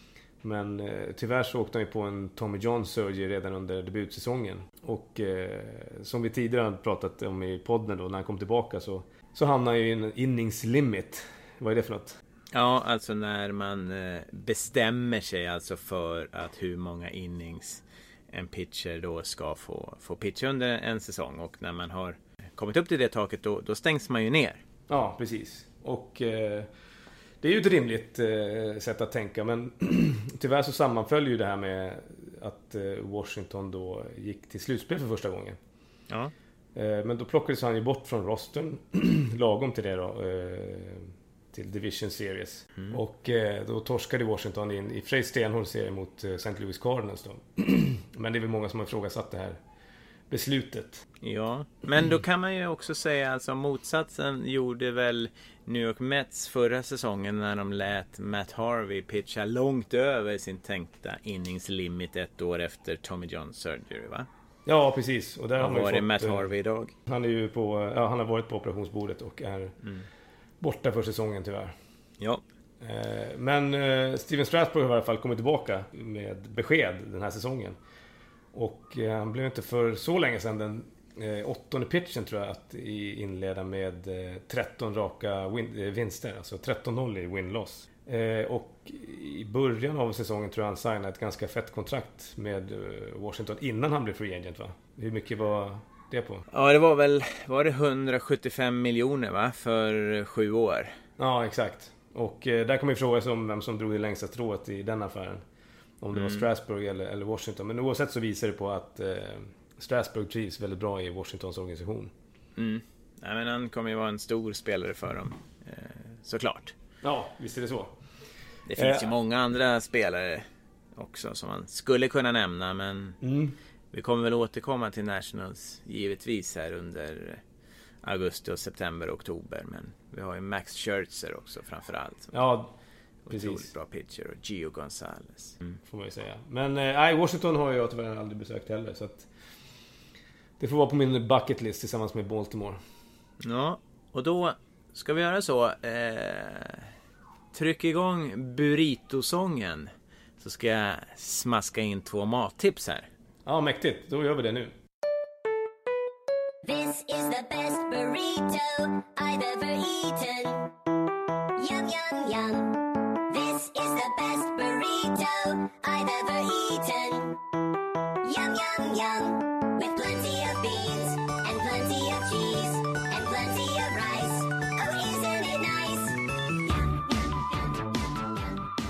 Men eh, tyvärr så åkte han ju på en Tommy John surgery redan under debutsäsongen. Och eh, som vi tidigare hade pratat om i podden då, när han kom tillbaka så, så hamnade han ju i en innings limit. Vad är det för något? Ja, alltså när man eh, bestämmer sig alltså för att hur många innings en pitcher då ska få, få pitcha under en säsong. Och när man har kommit upp till det taket då, då stängs man ju ner. Ja, precis. Och eh, det är ju ett rimligt eh, sätt att tänka. Men tyvärr så sammanföljer ju det här med att eh, Washington då gick till slutspel för första gången. Ja. Eh, men då plockades han ju bort från rostern lagom till det då. Eh, till Division Series. Mm. Och eh, då torskade Washington in i Frey stenhård serie mot eh, Saint Louis Cardinals då. Men det är väl många som har ifrågasatt det här beslutet. Ja, men då kan man ju också säga alltså motsatsen gjorde väl New York Mets förra säsongen när de lät Matt Harvey pitcha långt över sin tänkta inningslimit ett år efter Tommy John surgery, va? Ja, precis. Och där har var det Matt eh, Harvey idag? Han är ju på, ja, han har varit på operationsbordet och är mm. borta för säsongen tyvärr. Ja. Eh, men eh, Steven Strasburg har i alla fall kommit tillbaka med besked den här säsongen. Och eh, han blev inte för så länge sedan den eh, åttonde pitchen tror jag att i inleda med eh, tretton raka win- eh, vinster. Alltså tretton noll i win-loss. Eh, och i början av säsongen tror jag han signade ett ganska fett kontrakt med eh, Washington innan han blev free agent, va? Hur mycket var det på? Ja, det var väl var det hundrasjuttiofem miljoner, va? För sju år. Ja, exakt. Och eh, där kommer ju fråga sig om vem som drog det längsta strået i den affären. Om det mm. var Strasburg eller, eller Washington. Men oavsett så visar det på att eh, Strasburg trivs väldigt bra i Washingtons organisation. Mm. Nej, men han kommer ju vara en stor spelare för dem. Eh, såklart. Ja, visst är det så. Det finns eh. ju många andra spelare också som man skulle kunna nämna. Men mm. vi kommer väl återkomma till Nationals givetvis här under augusti och september och oktober. Men vi har ju Max Scherzer också framförallt. Ja, precis. Bra pitcher och Gio Gonzalez. Mm. Får man ju säga. Men nej, eh, Washington har jag tyvärr aldrig besökt heller. Så att det får vara på min bucket list tillsammans med Baltimore. Ja, och då ska vi göra så. Eh, tryck igång burrito-sången. Så ska jag smaska in två mattips här. Ja, mäktigt. Då gör vi det nu. This is the best burrito I've ever eaten. Yum, yum, yum. This is the best burrito I've ever eaten. Yum, yum, yum. With plenty of beans and plenty of cheese and plenty of rice. Oh, isn't it nice? Yum, yum, yum,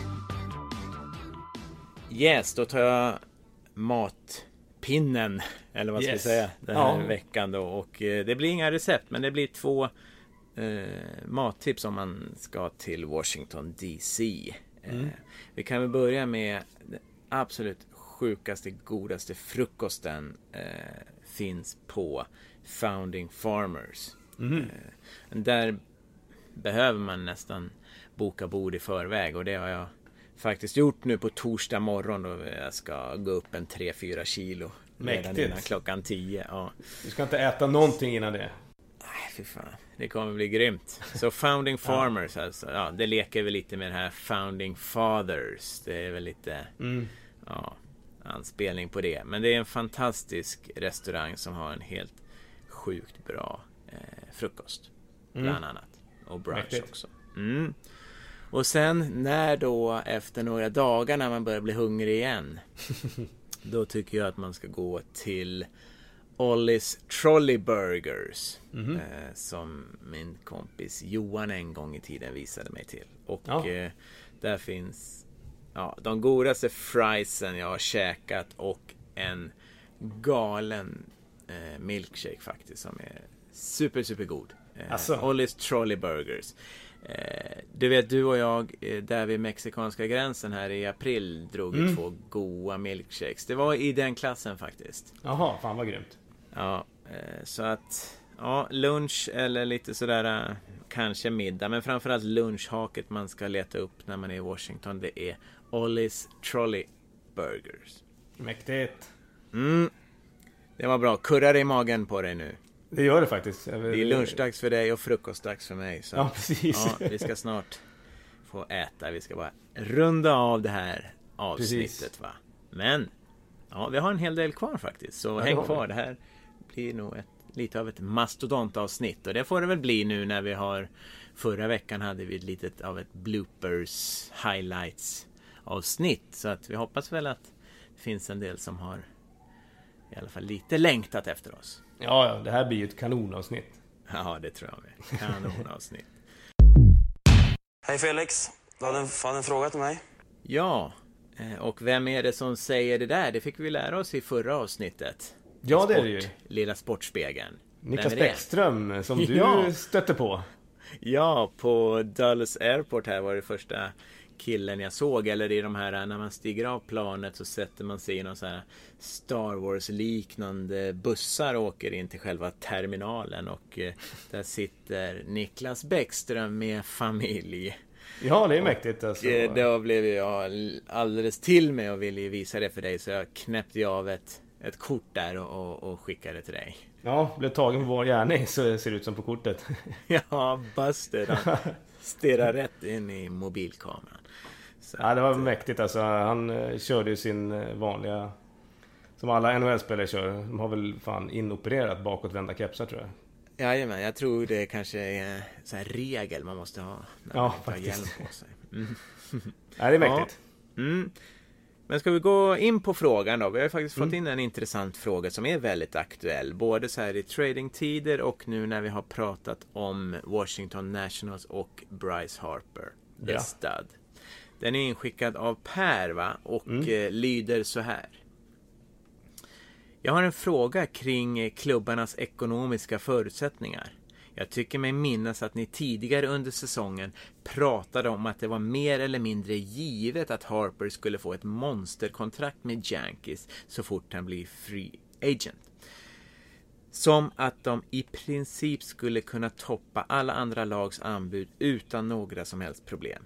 yum. Yes, då tar jag matpinnen, eller vad ska yes. vi säga, den här ja. veckan då. Och eh, det blir inga recept, men det blir två eh, mattips om man ska till Washington D C. Eh, mm. Vi kan väl börja med den absolut sjukaste, godaste frukosten eh, finns på Founding Farmers. Mm. Eh, där behöver man nästan boka bord i förväg, och det har jag faktiskt gjort nu på torsdag morgon då jag ska gå upp en tre fyra kilo. Mäktigt. Redan innan klockan tio. Ja. Du ska inte äta någonting innan det. Nej, fy fan. Det kommer bli grymt. Så Founding Farmers ja. alltså. Ja, det leker väl lite med det här Founding Fathers. Det är väl lite mm. ja, anspelning på det. Men det är en fantastisk restaurang som har en helt sjukt bra eh, frukost. Bland mm. annat. Och brunch Mäktigt. också. Mm. Och sen när då efter några dagar när man börjar bli hungrig igen, då tycker jag att man ska gå till Ollie's Trolley Burgers, mm-hmm. eh, som min kompis Johan en gång i tiden visade mig till. Och ja. eh, där finns ja, de godaste friesen jag har käkat och en galen eh, milkshake faktiskt som är super, super god. Eh, Alltså. Ollie's Trolley Burgers. Eh, du vet, du och jag eh, där vid mexikanska gränsen här i april drog mm. två goda milkshakes. Det var i den klassen faktiskt. Jaha, fan vad grymt. Ja, eh, så att ja, lunch eller lite sådär, kanske middag, men framförallt lunchhaket man ska leta upp när man är i Washington, det är Ollie's Trolley Burgers. Mäktigt. Mm. Det var bra. Kurrar i magen på dig nu. Det gör det faktiskt. Det är lunchdags för dig och frukostdags för mig. Så. Ja, precis. Ja, vi ska snart få äta. Vi ska bara runda av det här avsnittet. Precis. Va? Men ja, vi har en hel del kvar faktiskt. Så ja, häng kvar. Det här blir nog ett, lite av ett mastodontavsnitt. Och det får det väl bli nu när vi har... Förra veckan hade vi ett litet av ett bloopers highlights avsnitt. Så att vi hoppas väl att det finns en del som har i alla fall lite längtat efter oss. Ja, ja, det här blir ju ett kanonavsnitt. Ja, det tror jag med. Kanonavsnitt. Hej Felix, du hade en, hade en fråga till mig. Ja, och vem är det som säger det där? Det fick vi lära oss i förra avsnittet. Ja, Sport, det är det ju. Lilla Sportspegeln. Niklas Bäckström, som du ja. stötte på. Ja, på Dulles Airport här var det första killen jag såg. Eller i de här, när man stiger av planet så sätter man sig i någon så här Star Wars-liknande bussar och åker in till själva terminalen. Och eh, där sitter Niklas Bäckström med familj. Ja, det är mäktigt alltså. Och då blev jag alldeles till mig och ville visa det för dig. Så jag knäppte av ett, ett kort där och, och, och skickade till dig. Ja, blev tagen på vår gärning så ser det ut som på kortet. Ja, Buster. Han stirrar rätt in i mobilkameran. Så ja, det var att, mäktigt alltså. Han uh, körde ju sin uh, vanliga... Som alla N H L-spelare kör. De har väl fan inopererat bakåtvända kepsar, tror jag. Jajamän, jag tror det kanske är så här regel man måste ha när ja, man tar faktiskt. hjälm på sig. Mm. Ja, det är mäktigt. Ja. Mm. Men ska vi gå in på frågan då? Vi har ju faktiskt mm. fått in en intressant fråga som är väldigt aktuell. Både så här i tradingtider och nu när vi har pratat om Washington Nationals och Bryce Harper. The ja. stud. Den är inskickad av Per, va? Och mm. eh, lyder så här. Jag har en fråga kring klubbarnas ekonomiska förutsättningar. Jag tycker mig minnas att ni tidigare under säsongen pratade om att det var mer eller mindre givet att Harper skulle få ett monsterkontrakt med Yankees så fort han blir free agent. Som att de i princip skulle kunna toppa alla andra lags anbud utan några som helst problem.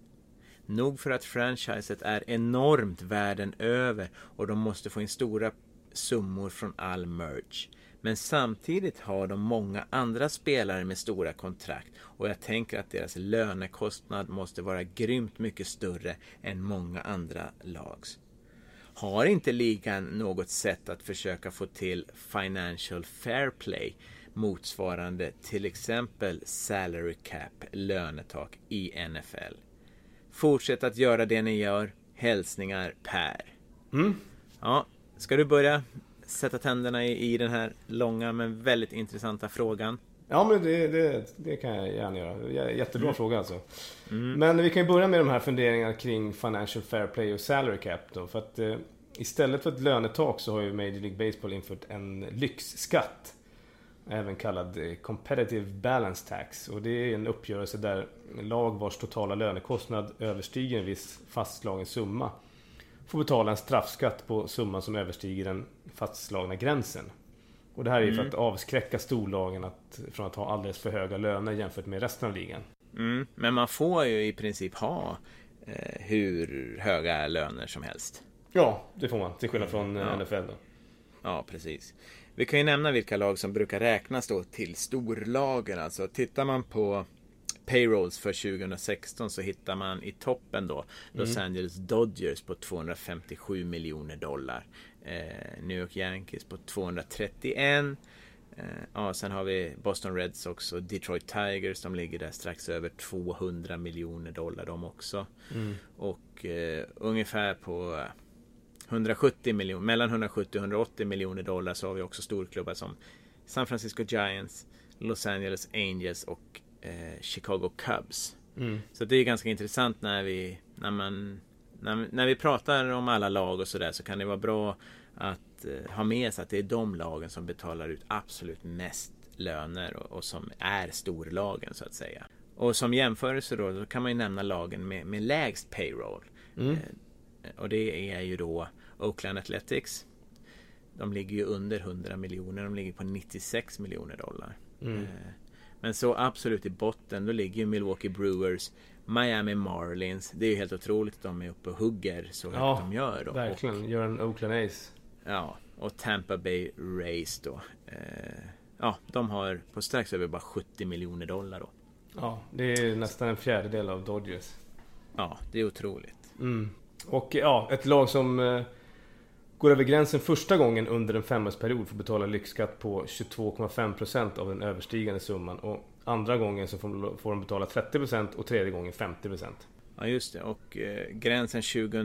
Nog för att franchiset är enormt världen över och de måste få in stora summor från all merch. Men samtidigt har de många andra spelare med stora kontrakt och jag tänker att deras lönekostnad måste vara grymt mycket större än många andra lags. Har inte ligan något sätt att försöka få till financial fair play motsvarande till exempel salary cap, lönetak i N F L? Fortsätt att göra det ni gör. Hälsningar, Per. Mm. Ja, ska du börja sätta tänderna i, i den här långa men väldigt intressanta frågan? Ja, men det, det, det kan jag gärna göra. Jättebra mm. fråga alltså. Mm. Men vi kan ju börja med de här funderingarna kring financial fair play och salary cap då. För att eh, istället för ett lönetak så har ju Major League Baseball infört en lyxskatt. Även kallad eh, competitive balance tax. Och det är en uppgörelse där lag vars totala lönekostnad överstiger en viss fastslagen summa får betala en straffskatt på summan som överstiger den fastslagna gränsen. Och det här är ju för att avskräcka storlagen att, från att ha alldeles för höga löner jämfört med resten av ligan. Mm, men man får ju i princip ha eh, hur höga löner som helst. Ja, det får man. Till skillnad från ja. N F L då. Ja, precis. Vi kan ju nämna vilka lag som brukar räknas då till storlagen. Alltså tittar man på payrolls för tjugohundrasexton så hittar man i toppen då Los mm. Angeles Dodgers på tvåhundrafemtiosju miljoner dollar. Eh, New York Yankees på tvåhundratrettioen. Eh, ja, sen har vi Boston Red Sox och Detroit Tigers. De ligger där strax över tvåhundra miljoner dollar de också. Mm. Och eh, ungefär på hundrasjuttio miljoner, mellan hundrasjuttio och hundraåttio miljoner dollar så har vi också storklubbar som San Francisco Giants, Los Angeles Angels och eh, Chicago Cubs. Mm. Så det är ganska intressant när vi när man när, när vi pratar om alla lag och sådär så kan det vara bra att att eh, ha med sig att det är de lagen som betalar ut absolut mest löner och, och som är storlagen så att säga. Och som jämförelse då, då kan man ju nämna lagen med, med lägst payroll. Mm. Eh, och det är ju då Oakland Athletics. De ligger ju under hundra miljoner, de ligger på nittiosex miljoner dollar. Mm. Eh, men så absolut i botten, då ligger ju Milwaukee Brewers, Miami Marlins. Det är ju helt otroligt att de är uppe och hugger så högt Ja, de gör då. verkligen, Och, gör en Oakland Ace. ja, och Tampa Bay Rays då. Eh, ja, de har på strax över bara sjuttio miljoner dollar då. Ja, det är nästan en fjärdedel av Dodgers. Ja, det är otroligt. Mm. Och ja, ett lag som eh, går över gränsen första gången under en femårsperiod får betala lyxskatt på tjugotvå komma fem procent av den överstigande summan. Och andra gången så får, får de betala trettio procent och tredje gången femtio procent. Ja, just det. Och eh, gränsen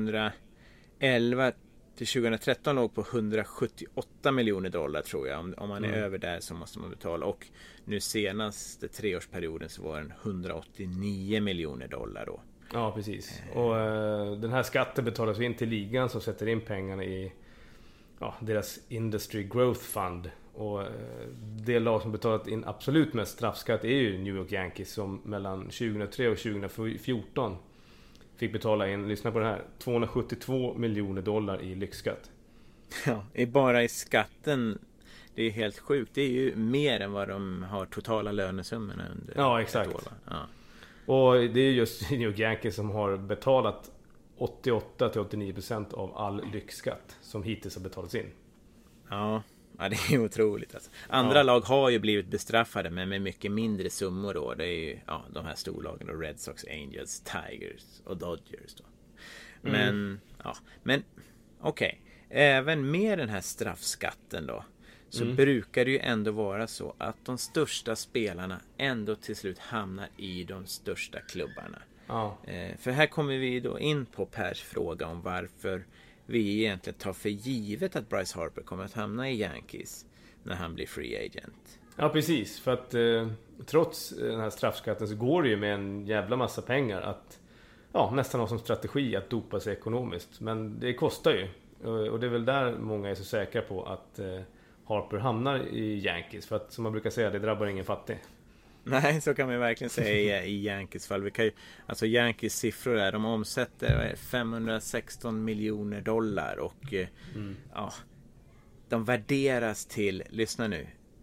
tjugoelva till tjugohundratretton låg på hundrasjuttioåtta miljoner dollar tror jag. Om, om man är Mm. över där så måste man betala. Och nu senaste treårsperioden så var den hundraåttionio miljoner dollar då. Ja, precis. Och eh, den här skatten betalas in till ligan som sätter in pengarna i ja, deras Industry Growth Fund. Och eh, det lag som betalat in absolut mest straffskatt är ju New York Yankees som mellan tjugohundratre och tjugohundrafjorton fick betala in, lyssna på det här, tvåhundrasjuttiotvå miljoner dollar i lyxskatt. Ja, bara i skatten, det är helt sjukt. Det är ju mer än vad de har totala lönesummorna under Ja, exakt. ett år, va? Ja. Och det är just New York Yankees som har betalat åttioåtta till åttionio procent av all lyxskatt som hittills har betalats in. Ja, ja det är ju otroligt alltså. Andra Ja. lag har ju blivit bestraffade men med mycket mindre summor då. Det är ju ja, de här storlagen då, Red Sox, Angels, Tigers och Dodgers då. Men Mm. ja, men okej. Okay. Även med den här straffskatten då så Mm. brukar det ju ändå vara så att de största spelarna ändå till slut hamnar i de största klubbarna. Ja. Eh, för här kommer vi då in på Pers fråga om varför vi egentligen tar för givet att Bryce Harper kommer att hamna i Yankees när han blir free agent. Ja, precis. För att eh, trots den här straffskatten så går det ju med en jävla massa pengar att ja, nästan ha som strategi att dopa sig ekonomiskt. Men det kostar ju. Och, och det är väl där många är så säkra på att eh, Harper hamnar i Yankees. För att som man brukar säga, det drabbar ingen fattig. Nej, så kan man ju verkligen säga i Yankees fall. Vi kan ju, alltså Yankees siffror där, de omsätter femhundrasexton miljoner dollar och eh, Mm. ja, de värderas till, lyssna nu,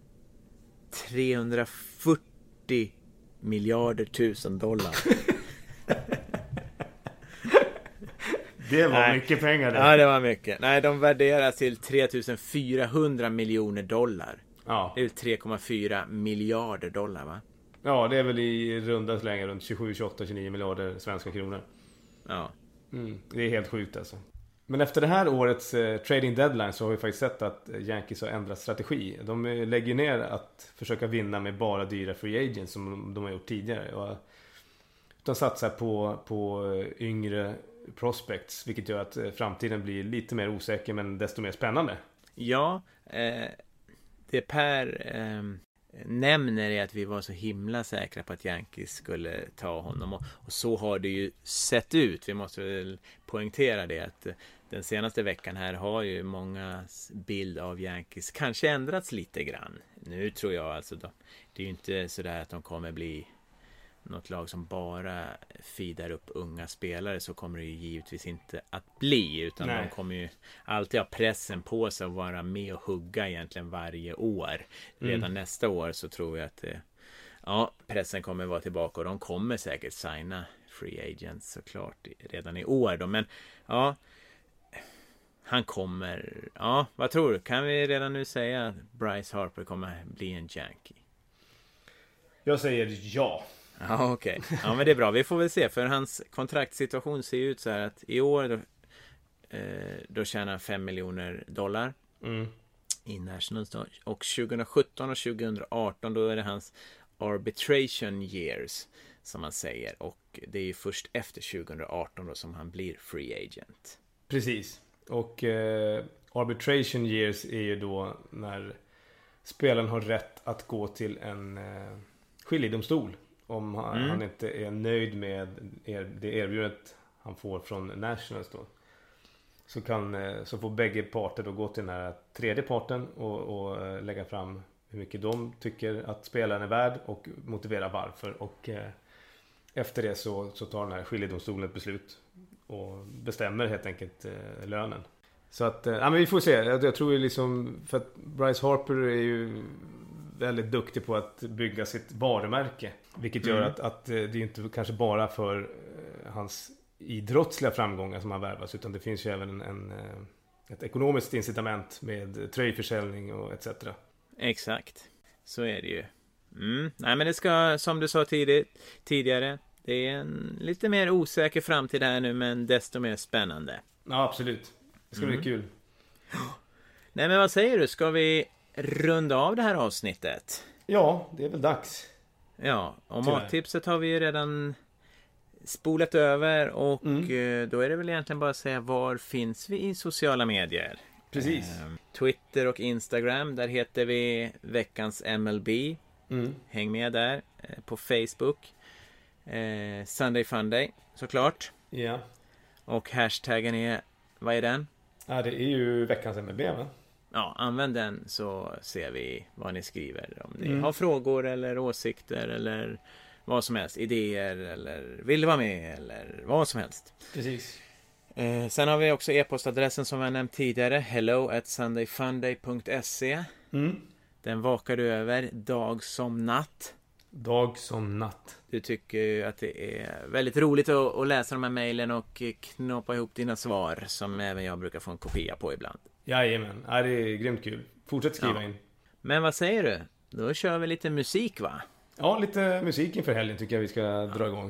trehundrafyrtio miljarder tusen dollar. Det var Nej. mycket pengar där. Ja, det var mycket. Nej, de värderas till trefyrahundra miljoner dollar. Ja. Det är tre komma fyra miljarder dollar, va? Ja, det är väl i runda slängar runt tjugosju, tjugoåtta, tjugonio miljarder svenska kronor. Ja. Mm, det är helt sjukt alltså. Men efter det här årets eh, trading deadline så har vi faktiskt sett att Yankees har ändrat strategi. De eh, lägger ner att försöka vinna med bara dyra free agents som de, de har gjort tidigare. Och de satsar på, på eh, yngre prospects, vilket gör att eh, framtiden blir lite mer osäker men desto mer spännande. Ja, eh, det Per eh, nämner är att vi var så himla säkra på att Yankees skulle ta honom och, och så har det ju sett ut. Vi måste väl poängtera det att den senaste veckan här har ju mångas bild av Yankees kanske ändrats lite grann. Nu tror jag alltså då, det är ju inte sådär att de kommer bli något lag som bara feedar upp unga spelare, så kommer det ju givetvis inte att bli, utan Nej. de kommer ju alltid ha pressen på sig att vara med och hugga egentligen varje år. Redan Mm. nästa år så tror jag att det, ja, pressen kommer vara tillbaka och de kommer säkert signa free agents såklart redan i år då. Men ja, han kommer, ja, vad tror du? Kan vi redan nu säga att Bryce Harper kommer bli en Yankee? Jag säger ja. Ja, okej. Okay. Ja, men det är bra. Vi får väl se. För hans kontraktssituation ser ut så här att i år då, eh, då tjänar han fem miljoner dollar Mm. i Nationals då. Och tjugosjutton och tjugoarton då är det hans arbitration years som man säger. Och det är ju först efter tjugoarton då som han blir free agent. Precis. Och eh, arbitration years är ju då när spelaren har rätt att gå till en eh, skiljedomstol om han, Mm. han inte är nöjd med er, det erbjudandet han får från Nationals då. Så, kan, så får bägge parter då gå till den här tredje parten och, och lägga fram hur mycket de tycker att spelaren är värd och motivera varför. Och eh, efter det så, så tar den här skiljedomstolen ett beslut och bestämmer helt enkelt eh, lönen. Så att, eh, ja men vi får se. Jag, jag tror ju liksom, för att Bryce Harper är ju väldigt duktig på att bygga sitt varumärke. Vilket gör mm. att, att det är inte kanske bara för eh, hans idrottsliga framgångar som han värvas, utan det finns ju även en, en, ett ekonomiskt incitament med tröjförsäljning och et cetera. Exakt, så är det ju. Mm. Nej, men det ska, som du sa tidigt, tidigare, det är en lite mer osäker framtid här nu, men desto mer spännande. Ja, absolut. Det ska mm. bli kul. Nej, men vad säger du? Ska vi runda av det här avsnittet? Ja, det är väl dags. Ja, och mattipset har vi ju redan spolat över och mm. då är det väl egentligen bara att säga, var finns vi i sociala medier? Precis. Eh, Twitter och Instagram, där heter vi veckans M L B. Mm. Häng med där. Eh, på Facebook. Eh, Sunday Funday, såklart. Ja. Och hashtaggen är, vad är den? Ja, det är ju veckans M L B, va? Ja, använd den så ser vi vad ni skriver. Om ni Mm. har frågor eller åsikter eller vad som helst, idéer eller vill vara med eller vad som helst. Precis. Eh, sen har vi också e-postadressen som jag nämnt tidigare, hello at sundayfunday dot se. Mm. Den vakar du över dag som natt. Dag som natt. Du tycker ju att det är väldigt roligt att, att läsa de här mejlen och knoppa ihop dina svar, som även jag brukar få en kopia på ibland. Jajamän, ja, det är grymt kul. Fortsätt skriva Ja. in. Men vad säger du? Då kör vi lite musik, va? Ja, lite musik inför helgen tycker jag vi ska ja. dra igång.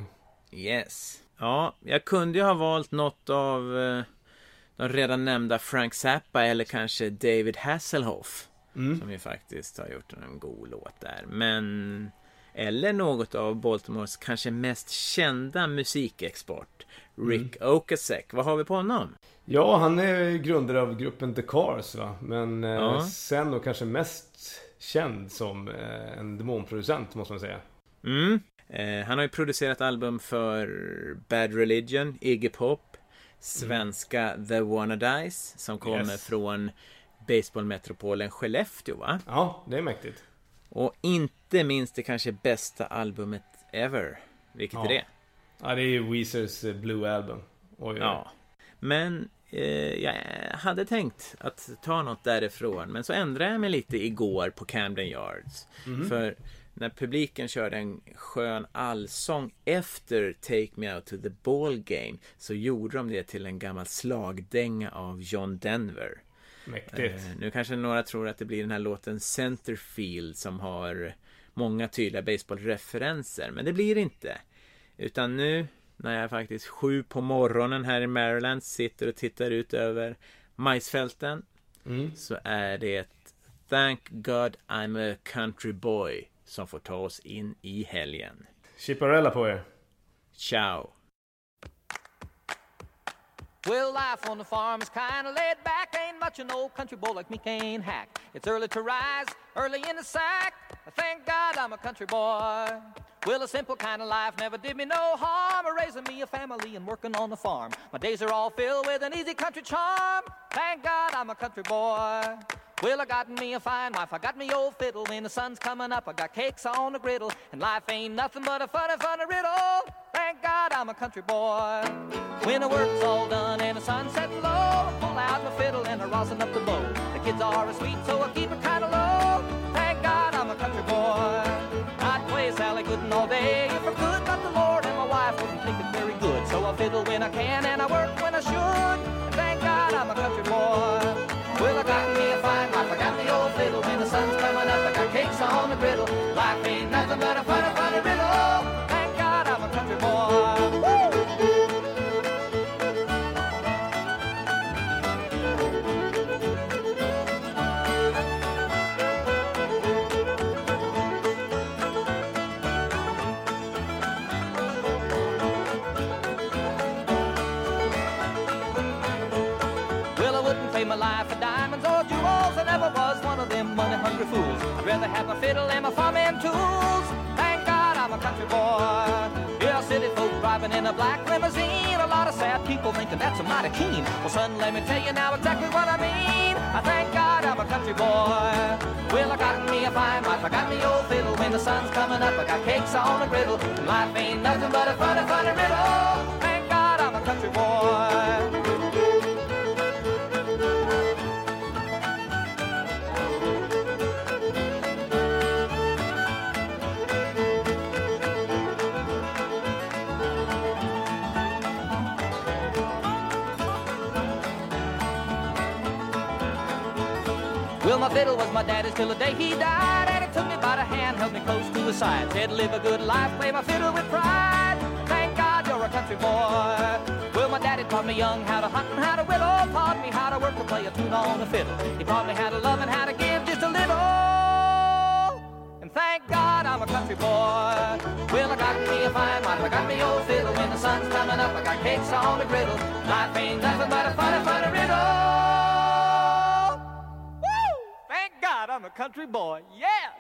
Yes. Ja, jag kunde ju ha valt något av eh, de redan nämnda Frank Zappa eller kanske David Hasselhoff. Mm. Som ju faktiskt har gjort en god låt där. Men... eller något av Baltimores kanske mest kända musikexport, Rick mm. Ocasek. Vad har vi på honom? Ja, han är grundare av gruppen The Cars, va? Men ja. eh, sen och kanske mest känd som eh, en demonproducent, måste man säga. Mm. Eh, han har ju producerat album för Bad Religion, Iggy Pop, svenska mm. The Wannadies, som kommer yes. från baseballmetropolen Skellefteå, va? Ja, det är mäktigt. Och inte minst det kanske bästa albumet ever. Vilket ja. är det? Ja, det är ju Weezers Blue Album. Oj, ja. Men eh, jag hade tänkt att ta något därifrån. Men så ändrade jag mig lite igår på Camden Yards. Mm. För när publiken körde en skön allsång efter Take Me Out to the Ball Game, så gjorde de det till en gammal slagdänga av John Denver. Mäktigt. Uh, nu kanske några tror att det blir den här låten Centerfield som har många tydliga baseballreferenser, men det blir det inte. Utan nu när jag faktiskt sju på morgonen här i Maryland sitter och tittar ut över majsfälten, mm. så är det Thank God I'm a Country Boy som får ta oss in i helgen. Chipparella på er. Ciao. Well, life on the farm is kind of laid back. Ain't much an old country boy like me can't hack. It's early to rise, early in the sack. Thank God I'm a country boy. Well, a simple kind of life never did me no harm. Raising me a family and working on the farm. My days are all filled with an easy country charm. Thank God I'm a country boy. Well, I got me a fine wife, I got me old fiddle. When the sun's coming up, I got cakes on the griddle. And life ain't nothing but a funny, funny riddle. Thank God I'm a country boy. When the work's all done and the sun's setting low, I pull out my fiddle and I rosin up the bow. The kids are sweet, so I keep it kind of low. Thank God I'm a country boy. I'd play Sally Gooden all day if I could, but the Lord and my wife wouldn't think it very good. So I fiddle when I can and I work when I should. Thank God I'm a country boy. Well, I got me a fine wife, I got the old fiddle. When the sun's coming up, I got cakes on the griddle. Life ain't nothing but a funny, funny riddle. Thank God I'm a country boy. Woo! My life for diamonds or jewels, I never was one of them money-hungry fools. I'd rather have my fiddle and my farming tools. Thank God I'm a country boy. Yeah, city folk drive driving in a black limousine. A lot of sad people thinking that's a mighty keen. Well, son, let me tell you now exactly what I mean. I thank God I'm a country boy. Well, I got me a fine wife, I got me old fiddle. When the sun's coming up, I got cakes on a griddle. Life ain't nothing but a funny, funny riddle. Thank God I'm a country boy. Well, my fiddle was my daddy's till the day he died, and he took me by the hand, held me close to his side, said live a good life, play my fiddle with pride. Thank God you're a country boy. Well, my daddy taught me young how to hunt and how to whittle, taught me how to work and play a tune on the fiddle. He taught me how to love and how to give just a little. And thank God I'm a country boy. Well, I got me a fine wife, I got me old fiddle. When the sun's coming up, I got cakes on the griddle. Life ain't nothing but a funny, funny riddle. I'm a country boy, yeah!